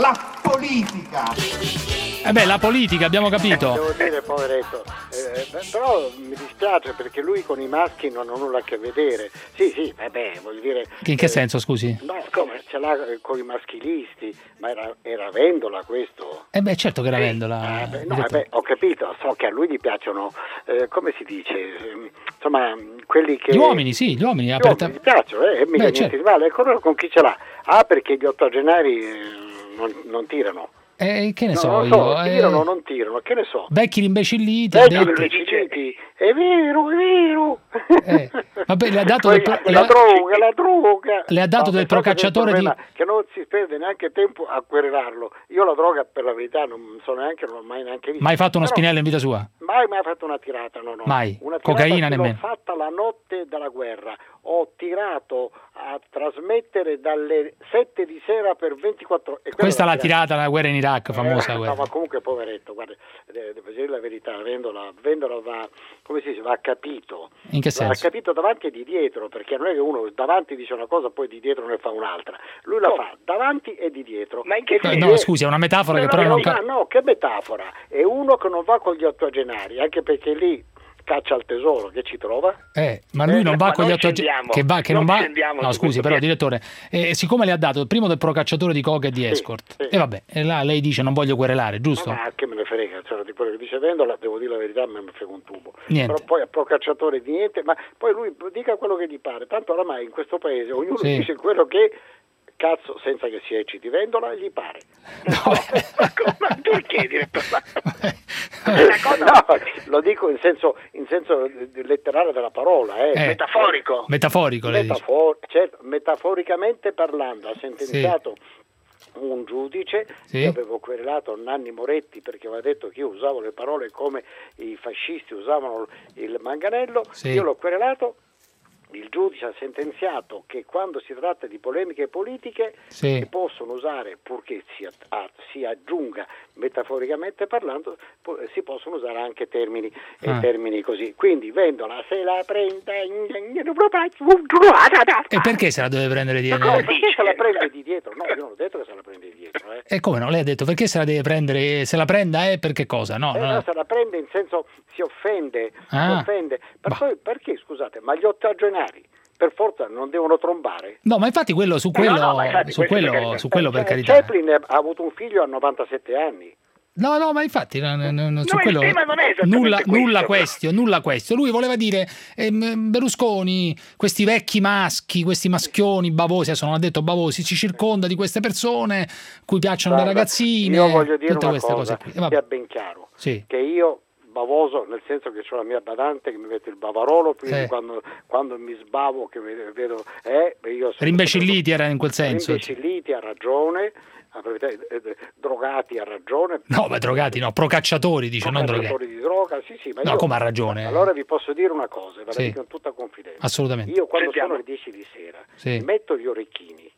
La politica, abbiamo capito. Devo dire, poveretto, però mi dispiace perché lui con i maschi non ha nulla a che vedere. Sì, voglio dire... In che senso, scusi? No, come, ce l'ha con i maschilisti, ma era Vendola questo? Certo che era Vendola. Ho capito, so che a lui gli piacciono, come si dice, insomma, quelli che... Gli uomini, gli uomini gli piacciono, mica niente di male. Con chi ce l'ha? Che gli ottogenari non tirano. Che ne so non io? Tirano o non tirano, che ne so. Vecchi rimbecilliti. È vero. Vabbè, le ha dato la droga. Le ha dato del procacciatore che non si perde neanche tempo a querelarlo. Io la droga, per la verità, non l'ho mai neanche vista. Mai fatto uno spinello in vita sua? Mai fatto una tirata, no. Mai? Una cocaina nemmeno? L'ho fatta la notte della guerra. Ho tirato a trasmettere dalle 7 di sera per 24 ore. Questa è la tirata nella guerra in Iraq, famosa guerra. No, ma comunque poveretto, guarda, devo dire la verità, Vendola va, come si dice, va capito. In che senso? Va capito davanti e di dietro, perché non è che uno davanti dice una cosa poi di dietro ne fa un'altra. Lui la fa davanti e di dietro. Ma in che senso? No, scusi, è una metafora che però non... No, che metafora? È uno che non va con gli ottogenari, anche perché lì caccia al tesoro, che ci trova? Ma lui non va con gli ottogenari, no, scusi, però direttore, siccome le ha dato il primo del procacciatore di coca e di escort, e là lei dice non voglio querelare, giusto? Ma che me ne frega, di quello che dice Vendola, devo dire la verità, me ne frega un tubo. Niente. Però poi a procacciatore di niente, ma poi lui dica quello che gli pare, tanto oramai in questo paese ognuno dice quello che cazzo senza che si ecciti Vendola gli pare. Ma perché, direttore? No, lo dico in senso letterale della parola, metaforico. Metaforico, lei dice. Certo, metaforicamente parlando, ha sentenziato un giudice che avevo querelato Nanni Moretti perché aveva detto che io usavo le parole come i fascisti usavano il manganello, io l'ho querelato. Il giudice ha sentenziato che quando si tratta di polemiche politiche si possono usare, purché si aggiunga metaforicamente parlando, si possono usare anche termini così. Quindi Vendola se la prende e perché se la deve prendere dietro? No, perché se la prende di dietro? No, io non ho detto che se la prende di dietro. E come no? Lei ha detto perché se la deve prendere? Se la prenda per che cosa? No, se la prende in senso si offende. Perché scusate, ma gli ottagenari per forza non devono trombare? No, ma infatti su quello per carità. Chaplin ha avuto un figlio a 97 anni. No, ma infatti su quello nulla questo. Lui voleva dire Berlusconi, questi vecchi maschi, questi maschioni bavosi, adesso non ha detto bavosi, si circonda di queste persone cui piacciono le ragazzine. Io voglio dire tutte una queste cosa, cose qui. sia ben chiaro, che io bavoso nel senso che ho la mia badante che mi mette il bavarolo, quindi quando mi sbavo che vedo io rimbecilliti era in quel senso. Rimbecilliti ha ragione, drogati ha ragione. No, ma drogati no, procacciatori dice, non drogati. Procacciatori di droga, sì, ma no, come ha ragione. Allora vi posso dire una cosa, ve la dico in tutta confidenza. Assolutamente. Io quando sono alle 10 di sera mi metto gli orecchini,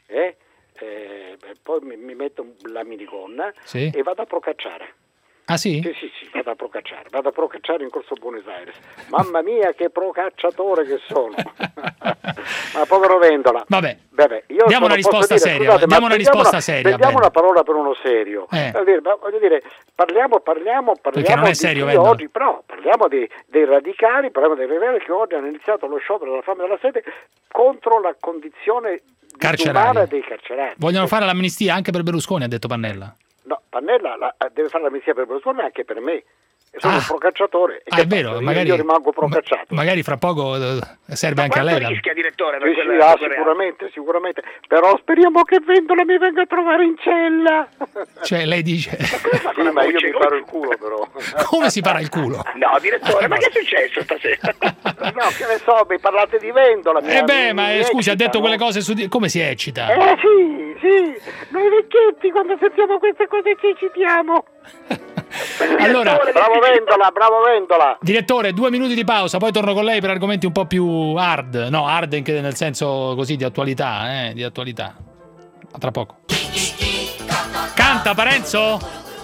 poi mi metto la minigonna e vado a procacciare. Ah sì? Sì, vado a procacciare in Corso Buenos Aires. Mamma mia che procacciatore che sono. Ma povero Vendola. Vabbè, io diamo una risposta seria. Diamo una risposta seria. Prendiamo una parola per uno serio. Voglio dire, parliamo perché non è serio, di oggi, però parliamo dei radicali, parliamo dei radicali che oggi hanno iniziato lo sciopero della fame e della sete contro la condizione disumana dei carcerati. Vogliono fare l'amnistia anche per Berlusconi, ha detto Pannella. No, Pannella deve fare l'amnistia per Berlusconi anche per me. Sono un procacciatore. È vero, magari io rimango procacciato. Magari fra poco serve anche a lei. Rischia, direttore? Sicuramente. Però speriamo che Vendola mi venga a trovare in cella. Cioè, lei dice... Sì, ma io mi paro il culo, però. Come si para il culo? No, direttore, ma che è successo stasera? No, che ne so, mi parlate di Vendola. Ma scusi, ha detto quelle cose su... Come si eccita? Sì. Noi vecchietti, quando sentiamo queste cose ci eccitiamo. Allora, bravo Vendola. Direttore, 2 minuti di pausa, poi torno con lei per argomenti un po' più hard. No, hard anche nel senso così di attualità, di attualità. A tra poco. Canta Parenzo?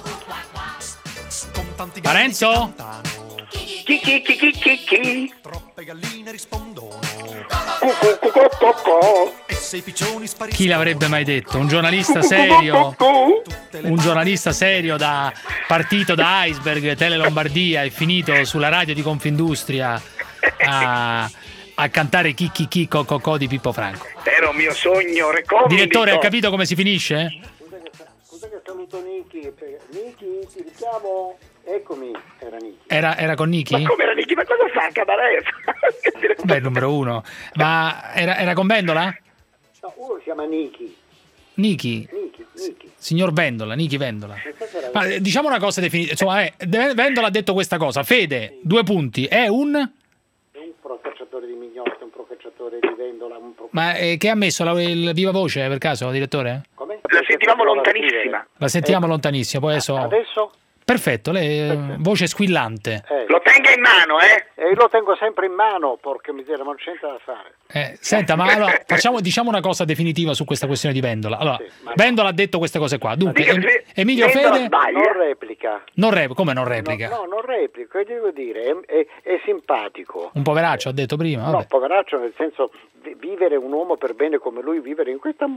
Parenzo? Chi? Troppe galline rispondono. Chi l'avrebbe mai detto? Un giornalista serio? Un giornalista serio da partito da Iceberg, Tele Lombardia, è finito sulla radio di Confindustria a cantare Chi co di Pippo Franco. Era un mio sogno recondito. Direttore, ha capito come si finisce? Scusa che saluto Nichi, ti richiamo. Eccomi, era Nichi. Era con Nichi? Ma come era Nichi? Ma cosa fa a Cabaret? Beh, il numero 1. Ma era con Vendola? No, uno si chiama Nichi. Nichi. Signor Vendola, Nichi Vendola. Ma diciamo una cosa definitiva. Insomma, Vendola ha detto questa cosa. Fede, 2 punti. È un procacciatore di mignotte, un procacciatore di Vendola. Ma che ha messo il viva voce per caso, direttore? Come? La sentivamo lontanissima. La sentiamo lontanissima. Poi adesso? Perfetto, lei voce squillante. Lo tenga in mano, io lo tengo sempre in mano, porca miseria, ma non c'è niente da fare. Senta, ma allora diciamo una cosa definitiva su questa questione di Vendola. Allora, Vendola ha detto queste cose qua. Dunque, Emilio Fede non replica. Come non replica? No, non replica, devo dire, è simpatico. Un poveraccio ha detto prima. Vabbè. No, poveraccio nel senso vivere un uomo per bene come lui, vivere in questo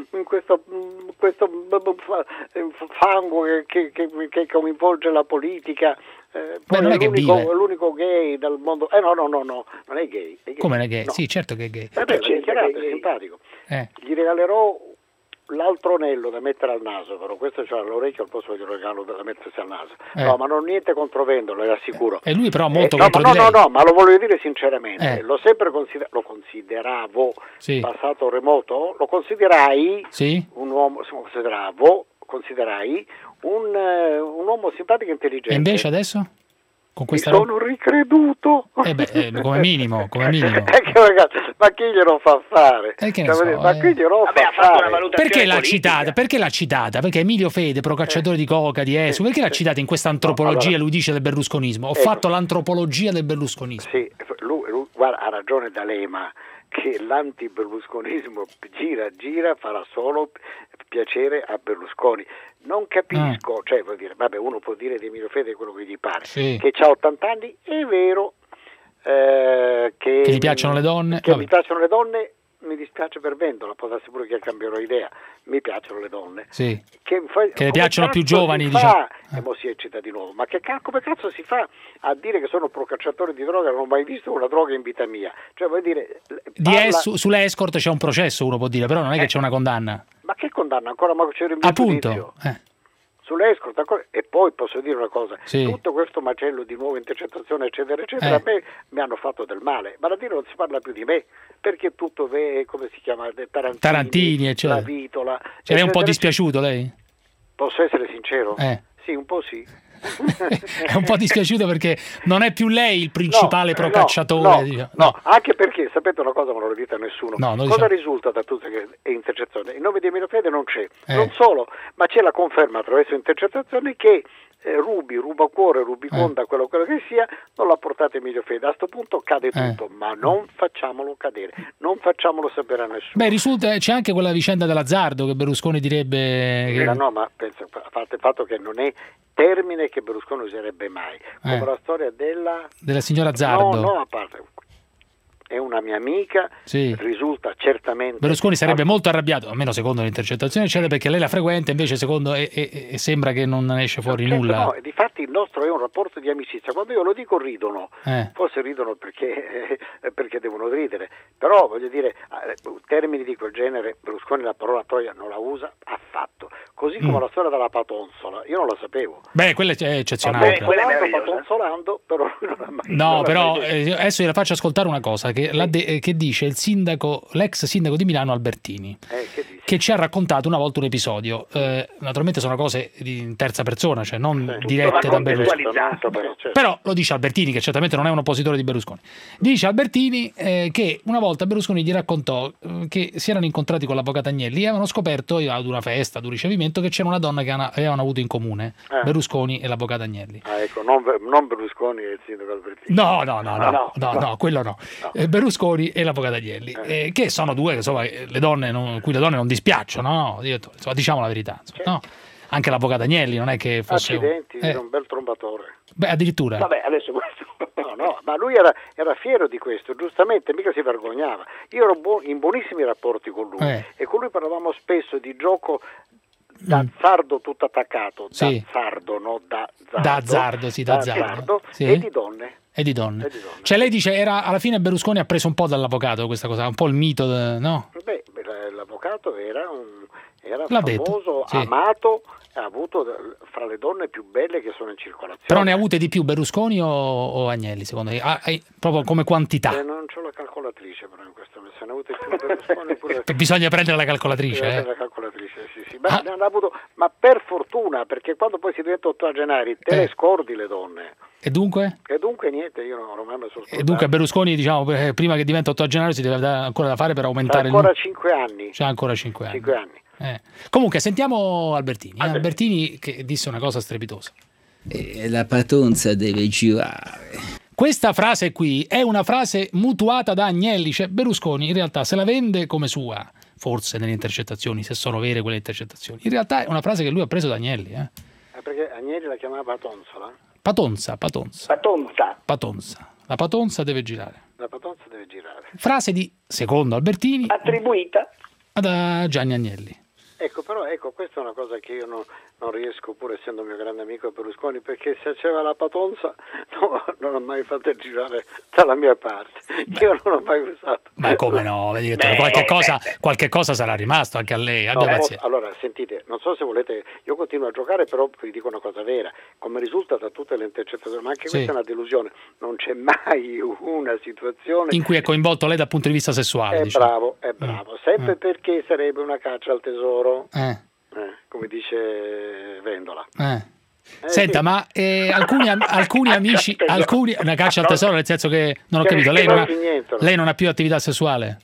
fango che coinvolge la politica. Poi non è che l'unico gay del mondo. No, non è gay. Come non è gay? No. Sì, certo che è gay. È simpatico. Gli regalerò l'altro anello da mettere al naso, però questo c'ha all'orecchio al posto di un regalo da mettersi al naso. No, ma non niente contro Vendolo, le assicuro. E lui però molto no, contro ma di lei. No, ma lo voglio dire sinceramente, l'ho sempre lo consideravo, passato remoto, lo considerai un uomo, considerai un uomo simpatico e intelligente. E invece adesso? Con questa sono ricreduto. Come minimo. Ragazzi, ma chi glielo fa fare? Che ne so, ma chi glielo fa fare? Perché l'ha citata? Perché Emilio Fede, procacciatore di coca, di Esu, perché l'ha citata in questa antropologia, lui dice, del berlusconismo? Ho fatto l'antropologia del berlusconismo. Sì, lui guarda, ha ragione D'Alema, che l'anti-berlusconismo gira, farà solo piacere a Berlusconi. Non capisco, cioè vuol dire, vabbè, uno può dire di Emilio Fede quello che gli pare, che ha 80 anni, è vero che gli piacciono le donne. Che mi piacciono le donne, mi dispiace per Vendola, può darsi pure che cambierò idea, mi piacciono le donne. Sì. Che le piacciono più giovani, diciamo. E mo si eccita di nuovo, ma come cazzo si fa a dire che sono procacciatore di droga? Non ho mai visto una droga in vita mia. Cioè vuol dire... Sulle escort c'è un processo, uno può dire, però non è che c'è una condanna. Ma che condanna ancora? Ma c'è un appunto. Sull'escort ancora. E poi posso dire una cosa, tutto questo macello di nuove intercettazioni eccetera eccetera, a me mi hanno fatto del male, ma da dire non si parla più di me, perché tutto come si chiama, Tarantini eccetera. La Vitola. Lei è un po' dispiaciuto lei? Posso essere sincero? Sì, un po' sì. È un po' dispiaciuto perché non è più lei il principale procacciatore. No, anche perché, sapete una cosa, ma non lo dite a nessuno. Cosa diciamo. Risulta da tutte le intercettazioni? Il nome di Emilio Fede non c'è, non solo, ma c'è la conferma attraverso intercettazioni che Rubacuore, Rubiconda, quello che sia, non l'ha portato Emilio Fede. A questo punto cade tutto, ma non facciamolo cadere, non facciamolo sapere a nessuno. Beh, risulta c'è anche quella vicenda dell'azzardo che Berlusconi direbbe no, ma penso, a parte il fatto che non è termine che Berlusconi userebbe mai, come la storia della signora Azzardo. No, a parte, è una mia amica, risulta certamente... Berlusconi sarebbe molto arrabbiato, almeno secondo le intercettazioni, perché lei la frequenta, invece secondo e sembra che non esce fuori nulla. No, difatti il nostro è un rapporto di amicizia, quando io lo dico ridono, forse ridono perché devono ridere, però voglio dire, termini di quel genere, Berlusconi la parola troia non la usa affatto, così come la storia della patonzola, io non la sapevo. Beh, quella è eccezionale. Quella è patonzolando, però lui non ha mai... No, però adesso gliela faccio ascoltare una cosa, che dice l'ex sindaco di Milano Albertini, che ci ha raccontato una volta un episodio. Naturalmente sono cose in terza persona, cioè non dirette da Berlusconi. Però lo dice Albertini, che certamente non è un oppositore di Berlusconi. Dice Albertini che una volta Berlusconi gli raccontò che si erano incontrati con l'avvocato Agnelli e avevano scoperto ad una festa, ad un ricevimento, che c'era una donna che avevano avuto in comune, Berlusconi e l'avvocato Agnelli. Ecco, non Berlusconi e il sindaco Albertini. No, quello no. Berlusconi e l'avvocato Agnelli, che sono due, insomma, cui le donne non dispiacciono, insomma, diciamo la verità. No? Anche l'avvocato Agnelli non è che fosse... Accidenti, era un bel trombatore. Beh, addirittura. Vabbè, adesso questo... No, ma lui era fiero di questo, giustamente, mica si vergognava. Io ero in buonissimi rapporti con lui e con lui parlavamo spesso di gioco d'azzardo tutto attaccato, d'azzardo, no? D'azzardo, e di donne. E di donne. Cioè lei dice, alla fine Berlusconi ha preso un po' dall'avvocato questa cosa, un po' il mito, no? Beh, l'avvocato era famoso, amato, ha avuto fra le donne più belle che sono in circolazione. Però ne ha avute di più Berlusconi o Agnelli, secondo lei? Proprio come quantità? Non c'ho la calcolatrice, però in questo se ne ha avute più Berlusconi pure... Bisogna prendere la calcolatrice, La calcolatrice, sì. Ma ne hanno avuto, ma per fortuna, perché quando poi si diventa ottogenari te le scordi le donne. E dunque? E dunque niente, io non ho mai messo E dunque Berlusconi, diciamo, prima che diventa ottogenario si deve ancora da fare per aumentare ancora 5 anni. C'è ancora 5 anni. 5 anni. Comunque sentiamo Albertini. Albertini che disse una cosa strepitosa. La patonza deve girare. Questa frase qui è una frase mutuata da Agnelli, cioè Berlusconi in realtà se la vende come sua, forse nelle intercettazioni, se sono vere quelle intercettazioni. In realtà è una frase che lui ha preso da Agnelli. Perché Agnelli la chiamava patonzola? Patonza. La patonza deve girare. La patonza deve girare. Frase secondo Albertini, attribuita ad Gianni Agnelli. Ecco, però questa è una cosa che io non riesco, pur essendo mio grande amico Berlusconi, perché se c'era la patonza non ho mai fatto girare dalla mia parte. Io non ho mai usato. Ma come no? Qualche cosa sarà rimasto anche a lei. Allora, sentite, non so se volete, io continuo a giocare, però vi dico una cosa vera, come risulta da tutte le intercettazioni, ma anche questa è una delusione, non c'è mai una situazione in cui è coinvolto lei dal punto di vista sessuale. È bravo, sempre perché sarebbe una caccia al tesoro. Come dice Vendola. Senta, sì. Ma alcuni amici, una caccia al tesoro, nel senso che non ho capito, lei non ha più attività sessuale?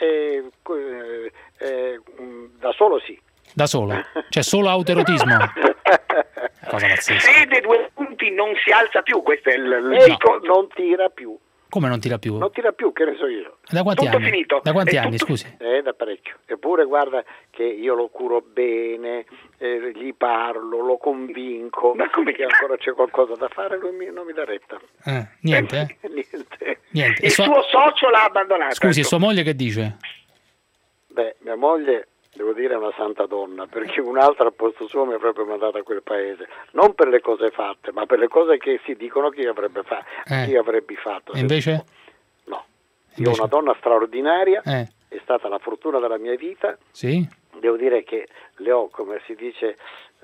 Da solo sì. Da solo? Cioè solo autoerotismo? Cosa pazzesca. Se dei 2 punti non si alza più, questo è il dico, non tira più. Come non tira più? Non tira più, che ne so io. Da quanti tutto anni? Finito. Da quanti anni, scusi? Da parecchio. Eppure guarda che io lo curo bene, gli parlo, lo convinco. Ma come che ancora c'è qualcosa da fare, lui non mi dà retta. Niente? Il suo socio l'ha abbandonato. Scusi, e sua moglie che dice? Beh, mia moglie, devo dire, è una santa donna, perché un'altra al posto suo mi avrebbe mandato a quel paese, non per le cose fatte, ma per le cose che si dicono che io avrebbe fatto. E invece? No, io ho una donna straordinaria, è stata la fortuna della mia vita, sì? Devo dire che le ho, come si dice,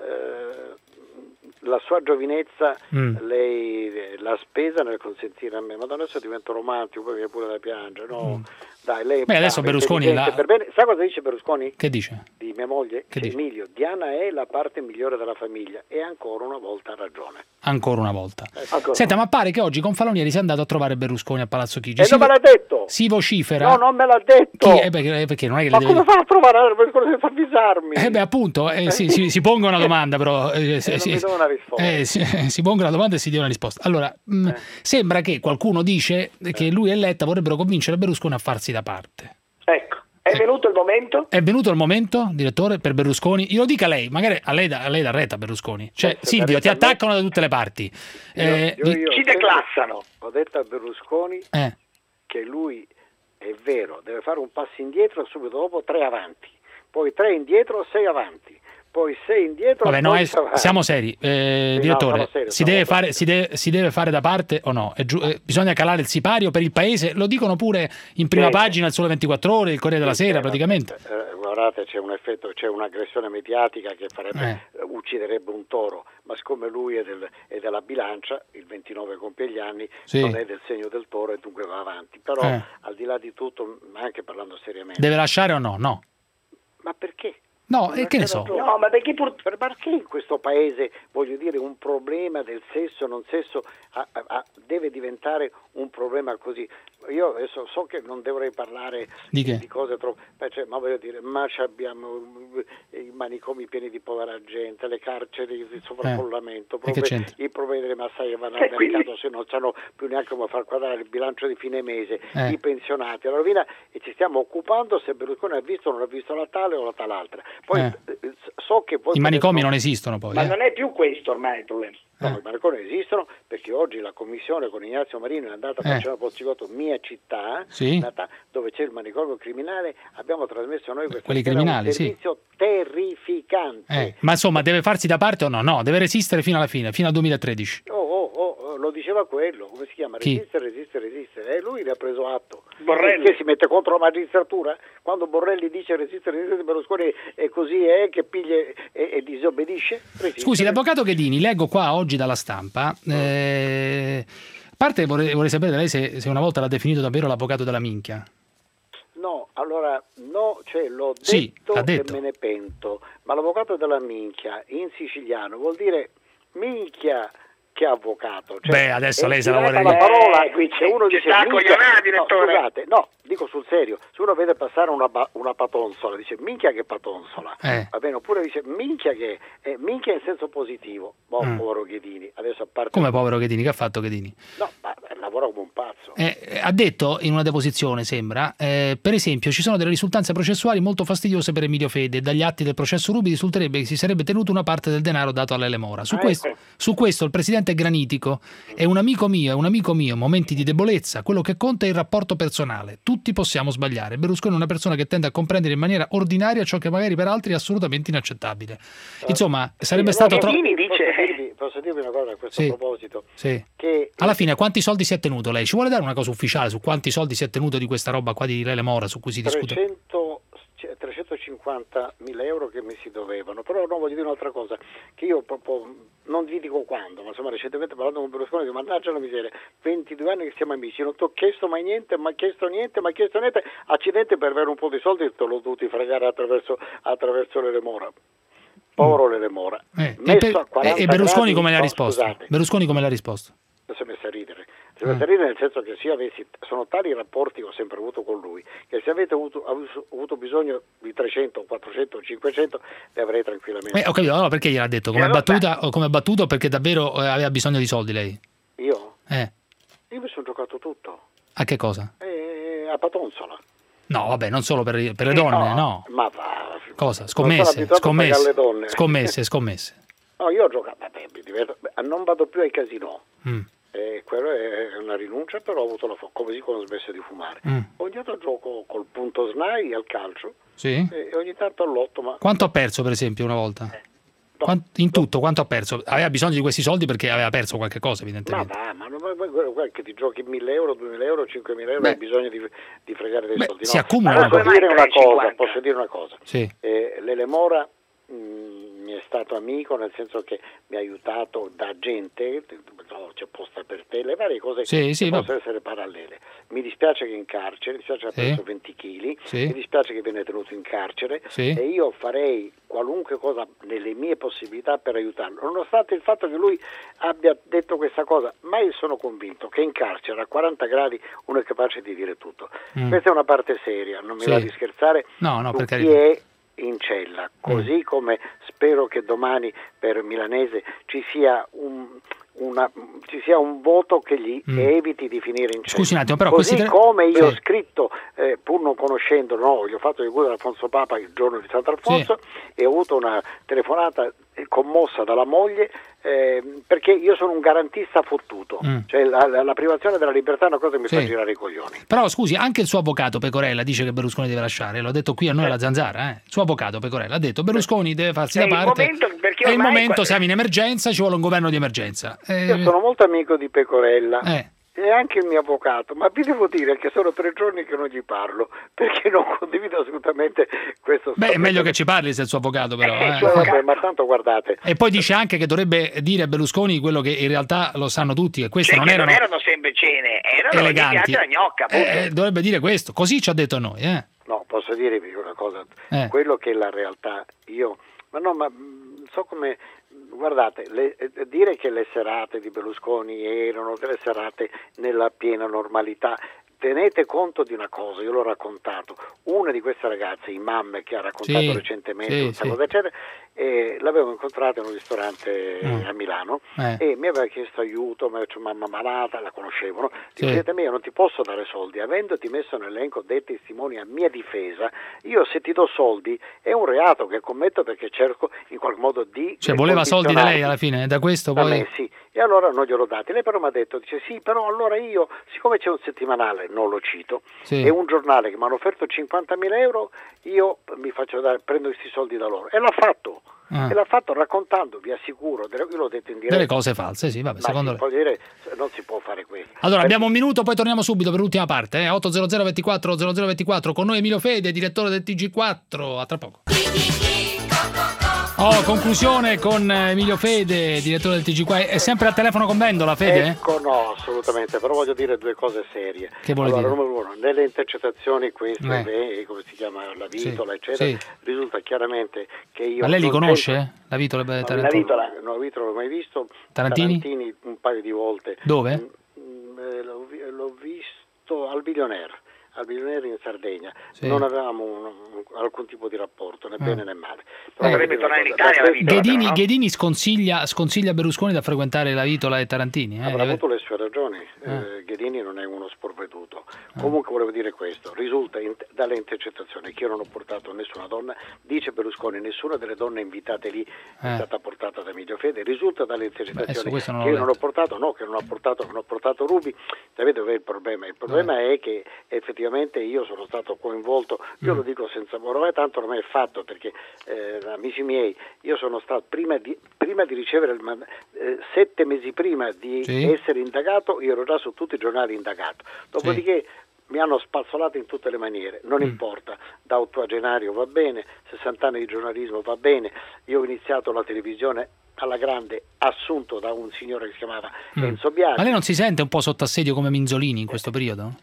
la sua giovinezza lei l'ha spesa nel consentire a me, ma adesso divento romantico, poi viene pure da piangere, no? Dai, lei adesso Berlusconi per bene. Sa cosa dice Berlusconi? Che dice? Di mia moglie? Emilio, Diana è la parte migliore della famiglia e ancora una volta ha ragione. Ancora una volta. Senta, ma pare che oggi con Falonieri sia andato a trovare Berlusconi a Palazzo Chigi. E non me l'ha detto! Si vocifera. No, non me l'ha detto! Perché non è che ma come fa a trovare Berlusconi senza avvisarmi? Appunto, si ponga una domanda, però. Non mi do una risposta. Si ponga una domanda e si dia una risposta. Allora, sembra che qualcuno dice che lui e Letta vorrebbero convincere Berlusconi a farsi da parte. Ecco, è venuto il momento? È venuto il momento, direttore, per Berlusconi? Io lo dica lei, magari a lei dà retta Berlusconi. Cioè, Silvio, ti attaccano da tutte le parti. Ci declassano. Ho detto a Berlusconi che lui, è vero, deve fare un passo indietro, subito dopo 3 avanti, poi 3 indietro, 6 avanti. Poi 6 indietro. Vabbè, siamo seri, direttore. Si deve fare da parte o no? Bisogna calare il sipario per il paese. Lo dicono pure in prima pagina il Sole 24 Ore, il Corriere della Sera, praticamente. Guardate, c'è un effetto, c'è un'aggressione mediatica che ucciderebbe un toro, ma siccome lui è della bilancia, il 29 compie gli anni, non è del segno del toro e dunque va avanti. Però al di là di tutto, anche parlando seriamente, deve lasciare o no? No. Ma perché? No, e che ne so? No, ma perché in questo paese, voglio dire, un problema del sesso, non sesso, deve diventare un problema così? Io adesso so che non dovrei parlare di cose troppo, ma voglio dire, abbiamo i manicomi pieni di povera gente, le carceri di sovraffollamento, i problemi delle massaie vanno al mercato se non sanno più neanche come far quadrare il bilancio di fine mese, i pensionati, la rovina, e ci stiamo occupando se Berlusconi ha visto o non ha visto la tale o la tal'altra. Poi so che i manicomi non esistono poi. Ma non è più questo ormai il problema. No, i manicomi esistono perché oggi la commissione con Ignazio Marino è andata a fare un mia città, dove c'è il manicomio criminale, abbiamo trasmesso noi questo servizio terrificante. Ma insomma, deve farsi da parte o no? No, deve resistere fino alla fine, fino al 2013. Lo diceva quello, come si chiama? Chi? Resistere. E lui ne ha preso atto. Borrelli. Che si mette contro la magistratura? Quando Borrelli dice resistere, Berlusconi è così, che piglia e disobbedisce? Resistere. Scusi, l'avvocato Ghedini, leggo qua oggi dalla stampa, a parte vorrei sapere da lei se una volta l'ha definito davvero l'avvocato della minchia. No, allora, l'ho detto, e me ne pento, ma l'avvocato della minchia in siciliano vuol dire minchia che avvocato. Adesso lei se la vuole dire. La parola, se uno dice scusate, dico sul serio, se uno vede passare una patonzola, dice minchia che patonzola, va bene, oppure dice minchia che minchia in senso positivo. Povero Ghedini, adesso a parte. Come povero Ghedini? Che ha fatto Ghedini? No, ma lavora come un pazzo. Ha detto in una deposizione, sembra, per esempio, ci sono delle risultanze processuali molto fastidiose per Emilio Fede. Dagli atti del processo Ruby risulterebbe che si sarebbe tenuto una parte del denaro dato all'Ele Mora. Su questo il presidente è granitico. È un amico mio, momenti di debolezza. Quello che conta è il rapporto personale. Tutti possiamo sbagliare. Berlusconi è una persona che tende a comprendere in maniera ordinaria ciò che magari per altri è assolutamente inaccettabile. Insomma, sarebbe stato troppo... Posso dirvi una cosa a questo proposito? Sì. Che alla fine quanti soldi si è tenuto lei? Ci vuole dare una cosa ufficiale su quanti soldi si è tenuto di questa roba qua di Lele Mora su cui si discute? 350.000 euro che mi si dovevano, però no, voglio dire un'altra cosa, che io proprio, non vi dico quando, ma insomma recentemente parlando con Berlusconi, dico, mannaggia la miseria, 22 anni che siamo amici, non ti ho chiesto mai niente, ma chiesto niente, accidente per avere un po' di soldi te l'ho dovuti fregare attraverso Lele Mora. Povero Lele Mora. E Berlusconi come le ha risposto? Berlusconi come le ha risposto? Si è messo a ridere. Si è messo a ridere nel senso che se io sono tali i rapporti che ho sempre avuto con lui, che se avete avuto bisogno di 300, 400, 500 le avrei tranquillamente. Ho capito, allora perché gliel'ha detto? Come battuta o perché davvero aveva bisogno di soldi lei? Io? Io mi sono giocato tutto. A che cosa? A Patonzola. No, vabbè, non solo per le donne, no. Ma va. Cosa? Scommesse. No, io ho giocato, non vado più ai casinò. Quello è una rinuncia, però ho avuto così come ho smesso di fumare. Ogni tanto gioco col punto SNAI al calcio e ogni tanto all'otto. Ma... Quanto ha perso, per esempio, una volta? In tutto, quanto ha perso? Aveva bisogno di questi soldi perché aveva perso qualche cosa, evidentemente. Ma guarda che ti giochi 1.000 euro, 2.000 euro, 5.000 euro, hai bisogno di fregare dei soldi. Si accumulano. Posso dire una cosa. Sì. Lele Mora mi è stato amico, nel senso che mi ha aiutato da gente, c'è posta per te, le varie cose possono essere parallele. Mi dispiace che è in carcere, mi dispiace che ha preso 20 kg, mi dispiace che viene tenuto in carcere e io farei qualunque cosa nelle mie possibilità per aiutarlo, nonostante il fatto che lui abbia detto questa cosa, ma io sono convinto che in carcere a 40 gradi uno è capace di dire tutto. Questa è una parte seria, non mi va di scherzare, per chi è in cella, così come spero che domani per Milanese ci sia un voto che gli eviti di finire in cella. Scusi un attimo, però così come io ho scritto, pur non conoscendolo, gli ho fatto il cuore ad Alfonso Papa il giorno di Sant'Alfonso e ho avuto una telefonata commossa dalla moglie perché io sono un garantista fottuto, cioè la privazione della libertà è una cosa che mi fa girare i coglioni. Però scusi, anche il suo avvocato Pecorella dice che Berlusconi deve lasciare, l'ho detto qui a noi alla Zanzara, il suo avvocato Pecorella ha detto Berlusconi deve farsi da parte, è il momento, siamo in emergenza, ci vuole un governo di emergenza. Io sono molto amico di Pecorella e anche il mio avvocato, ma vi devo dire che sono 3 giorni che non gli parlo perché non condivido assolutamente questo. È meglio che ci parli se è il suo avvocato, però. Ma tanto guardate. E poi dice anche che dovrebbe dire a Berlusconi quello che in realtà lo sanno tutti, che queste non erano sempre cene, erano eleganti. La gnocca, dovrebbe dire questo, così ci ha detto a noi. No, posso dirvi una cosa, quello che è la realtà, ma so come. Guardate, dire che le serate di Berlusconi erano delle serate nella piena normalità, tenete conto di una cosa, io l'ho raccontato, una di queste ragazze, Imam, che ha raccontato recentemente cosa eccetera, l'avevo incontrata in un ristorante a Milano e mi aveva chiesto aiuto, mi ha detto mamma malata, la conoscevano, dico io non ti posso dare soldi, avendoti messo nell'elenco dei testimoni a mia difesa, io se ti do soldi è un reato che commetto perché cerco in qualche modo di... Cioè voleva soldi da lei alla fine, da questo poi... Da me, sì, e allora non glielo dati, lei però mi ha detto, dice sì, però allora io, siccome c'è un settimanale, non lo cito, e un giornale che mi hanno offerto 50.000 euro, io mi faccio prendo questi soldi da loro, e l'ha fatto. E l'ha fatto raccontando, vi assicuro, io l'ho detto in diretta. Delle cose false, sì, vabbè, secondo lei. Non si può fare questo. Allora, abbiamo un minuto, poi torniamo subito per l'ultima parte. 800 24 0024, con noi Emilio Fede, direttore del TG4. A tra poco. Conclusione con Emilio Fede, direttore del TG4. È sempre al telefono con Vendola, Fede? Ecco, no, assolutamente, però voglio dire 2 cose serie. Che vuole dire? Numero 1, nelle intercettazioni queste, come si chiama, la Vitola, eccetera, risulta chiaramente che io... Ma lei li conosce? La Vitola? La Vitola l'ho mai visto. Tarantini un paio di volte. Dove? L'ho visto al Billionaire. Albinelli in Sardegna, non avevamo alcun tipo di rapporto, né bene né male. Dovrebbe tornare in Italia la Vitola. Ghedini sconsiglia Berlusconi da frequentare la Vitola e Tarantini. Avrà avuto le sue ragioni. Ghedini non è uno sprovveduto. Comunque volevo dire questo, risulta dalle intercettazioni che io non ho portato nessuna donna, dice Berlusconi, nessuna delle donne invitate lì è stata portata da Emilio Fede, risulta dalle intercettazioni che io non ho portato, che non ho portato Rubi. Sapete dov'è il problema? Il problema è che effettivamente io sono stato coinvolto, io lo dico senza ormai tanto ormai è fatto, perché amici miei, io sono stato prima di ricevere 7 mesi prima di essere indagato, io ero già su tutti i giornali indagato, dopodiché mi hanno spazzolato in tutte le maniere, non importa, da ottuagenario va bene, 60 anni di giornalismo va bene, io ho iniziato la televisione alla grande, assunto da un signore che si chiamava Enzo Biagi. Ma lei non si sente un po' sotto assedio come Minzolini in questo periodo?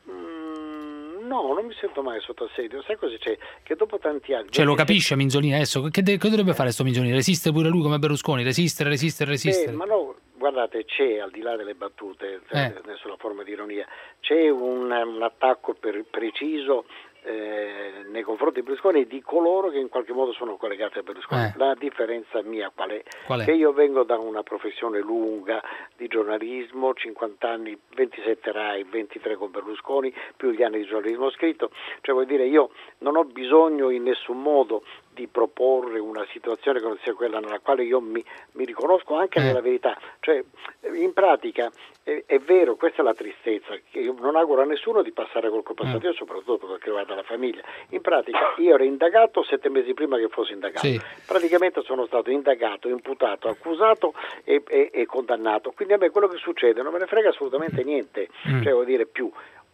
No, non mi sento mai sotto assedio. Sai cosa c'è? Che dopo tanti anni... Cioè lo capisce Minzolini adesso? Che dovrebbe fare sto Minzolini? Resiste pure lui come Berlusconi? Resistere? Ma no, guardate, c'è, al di là delle battute, nessuna forma di ironia, c'è un attacco preciso nei confronti di Berlusconi e di coloro che in qualche modo sono collegati a Berlusconi. La differenza mia qual è? Che io vengo da una professione lunga di giornalismo, 50 anni, 27 Rai, 23 con Berlusconi, più gli anni di giornalismo scritto, cioè vuol dire io non ho bisogno in nessun modo di proporre una situazione che non sia quella nella quale io mi riconosco anche nella verità, cioè in pratica è vero, questa è la tristezza, che io non auguro a nessuno di passare col passato, soprattutto perché riguarda la famiglia. In pratica io ero indagato 7 mesi prima che fossi indagato, praticamente sono stato indagato, imputato, accusato e condannato, quindi a me quello che succede non me ne frega assolutamente niente, cioè vuol dire più.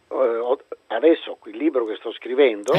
Adesso il libro che sto scrivendo,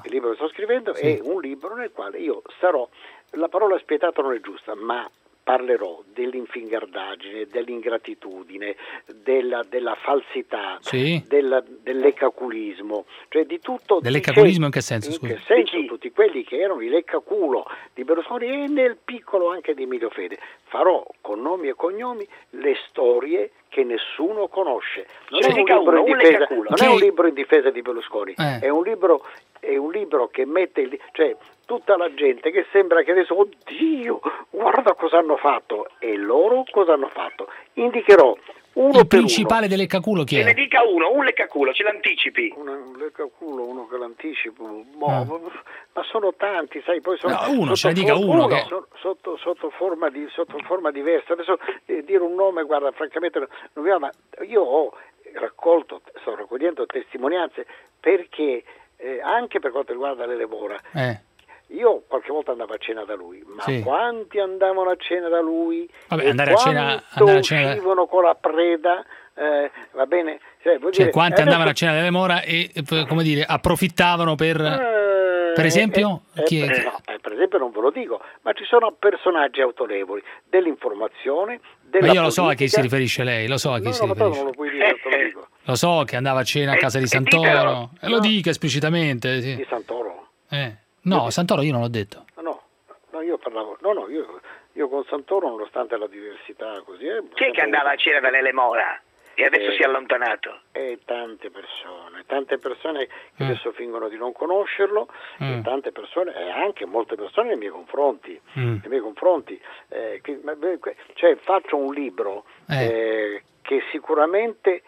è un libro nel quale io sarò, la parola spietato non è giusta, ma parlerò dell'infingardaggine, dell'ingratitudine, della falsità, dell'eccaculismo, cioè di tutto. Dell'eccaculismo in che senso? In che senso? Tutti quelli che erano i leccaculo di Berlusconi e nel piccolo anche di Emilio Fede. Farò con nomi e cognomi le storie che nessuno conosce. Non è un libro in difesa di Berlusconi, è un libro che mette cioè tutta la gente che sembra che adesso, oddio, guarda cosa hanno fatto, e loro cosa hanno fatto. Indicherò uno il principale dell'eccaculo chi è? Ne dica un leccaculo, ce l'anticipi. Un leccaculo, uno che l'anticipo, ma sono tanti, sai, poi sono uno, ce ne dica uno che... sotto forma diversa. Adesso dire un nome, guarda, francamente non mi va, ma io sto raccogliendo testimonianze perché anche per quanto riguarda Lele Mora, io qualche volta andavo a cena da lui, ma quanti andavano a cena da lui? Vabbè, andare a cena uscivano con la preda, va bene? Cioè quanti andavano a cena da Lele Mora e come dire, approfittavano per esempio? Per esempio non ve lo dico, ma ci sono personaggi autorevoli dell'informazione, della ma io lo so a chi si riferisce lei, lo so a chi si riferisce. Non lo puoi dire, te lo dico. Lo so che andava a cena a casa di Santoro, e lo dica esplicitamente. Di Santoro? No, Santoro io non l'ho detto. No, io parlavo, io con Santoro, nonostante la diversità così... Chi è che andava a cena da Lele Mora e adesso si è allontanato? Tante persone che adesso fingono di non conoscerlo, e tante persone, e anche molte persone nei miei confronti, cioè faccio un libro che sicuramente...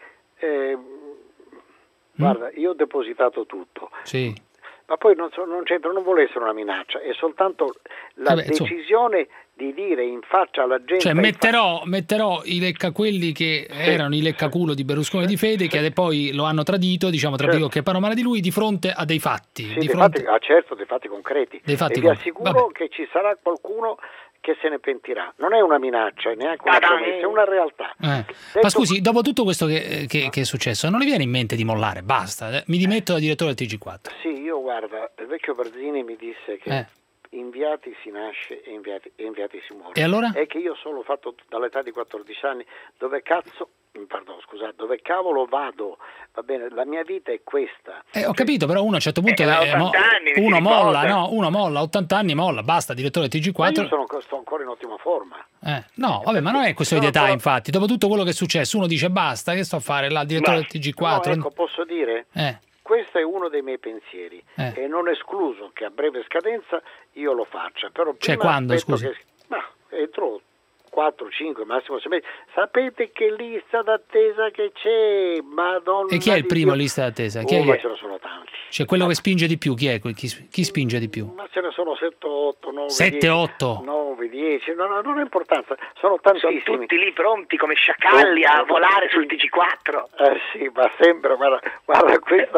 guarda, io ho depositato tutto, ma poi non c'entra, non vuole essere una minaccia, è soltanto la decisione di dire in faccia alla gente. Cioè metterò i leccaquelli che erano i leccaculo di Berlusconi e di Fede, che poi lo hanno tradito, diciamo tra virgolette, che parlano male di lui, di fronte a dei fatti. Dei fatti concreti. Vi assicuro che ci sarà qualcuno che se ne pentirà. Non è una minaccia, neanche una promessa, è una realtà. Ma scusi, dopo tutto questo che è successo, non le viene in mente di mollare? Basta, mi dimetto da direttore del TG4. Sì, io guarda, il vecchio Barzini mi disse che inviati si nasce e inviati si muore. E allora? È che io solo fatto dall'età di 14 anni, dove cavolo vado? Va bene, la mia vita è questa. Ho capito, però uno a un certo punto uno molla, 80 anni molla, basta, direttore del TG4. Ma io sto ancora in ottima forma. No, vabbè, ma non è questione di età, infatti. Dopo tutto quello che è successo, uno dice basta, che sto a fare là, direttore del TG4? No, ecco, posso dire? questo è uno dei miei pensieri e non escluso che a breve scadenza io lo faccia. Però cioè quando, scusi? Entro 4, 5, massimo 6 mesi. Sapete che lista d'attesa che c'è? Madonna. E chi è il primo lista d'attesa? Chi è ma ce ne sono tanti. Cioè quello che spinge di più, chi è? Chi spinge di più? Ma ce ne sono 7, 8, 9, 7, 10, 8? 9, 10, non ha importanza, sono tantissimi. Sono tutti lì pronti come sciacalli a volare sul TG4. Sì, ma sembra, guarda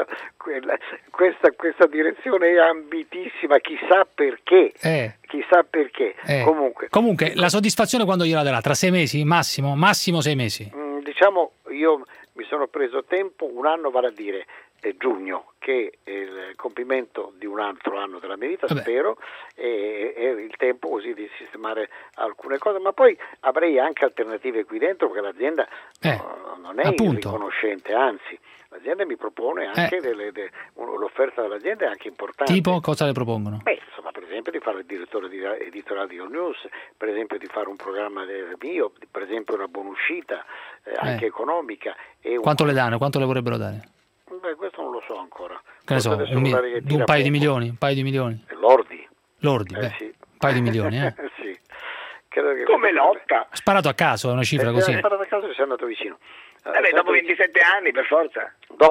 questa direzione è ambitissima, chissà perché. Chissà perché. Comunque, la soddisfazione quando gliela darà? Tra 6 mesi? Massimo 6 mesi? Diciamo, io mi sono preso tempo, un anno, vale a dire giugno, che è il compimento di un altro anno della mia vita, spero, e il tempo così di sistemare alcune cose, ma poi avrei anche alternative qui dentro, perché l'azienda non è riconoscente, anzi l'azienda mi propone anche l'offerta dell'azienda è anche importante. Tipo, cosa le propongono? Insomma, per esempio di fare il direttore editoriale di All News, per esempio di fare un programma mio, per esempio una buonuscita anche economica. Quanto le danno? Quanto le vorrebbero dare? Questo non lo so ancora. Che ne so, un paio di milioni? Lordi, sì. Un paio di milioni, sì. Credo che come lotta? Sparato a caso, è una cifra così. Sparato a caso, sei andato vicino. Dopo 27 anni, per forza.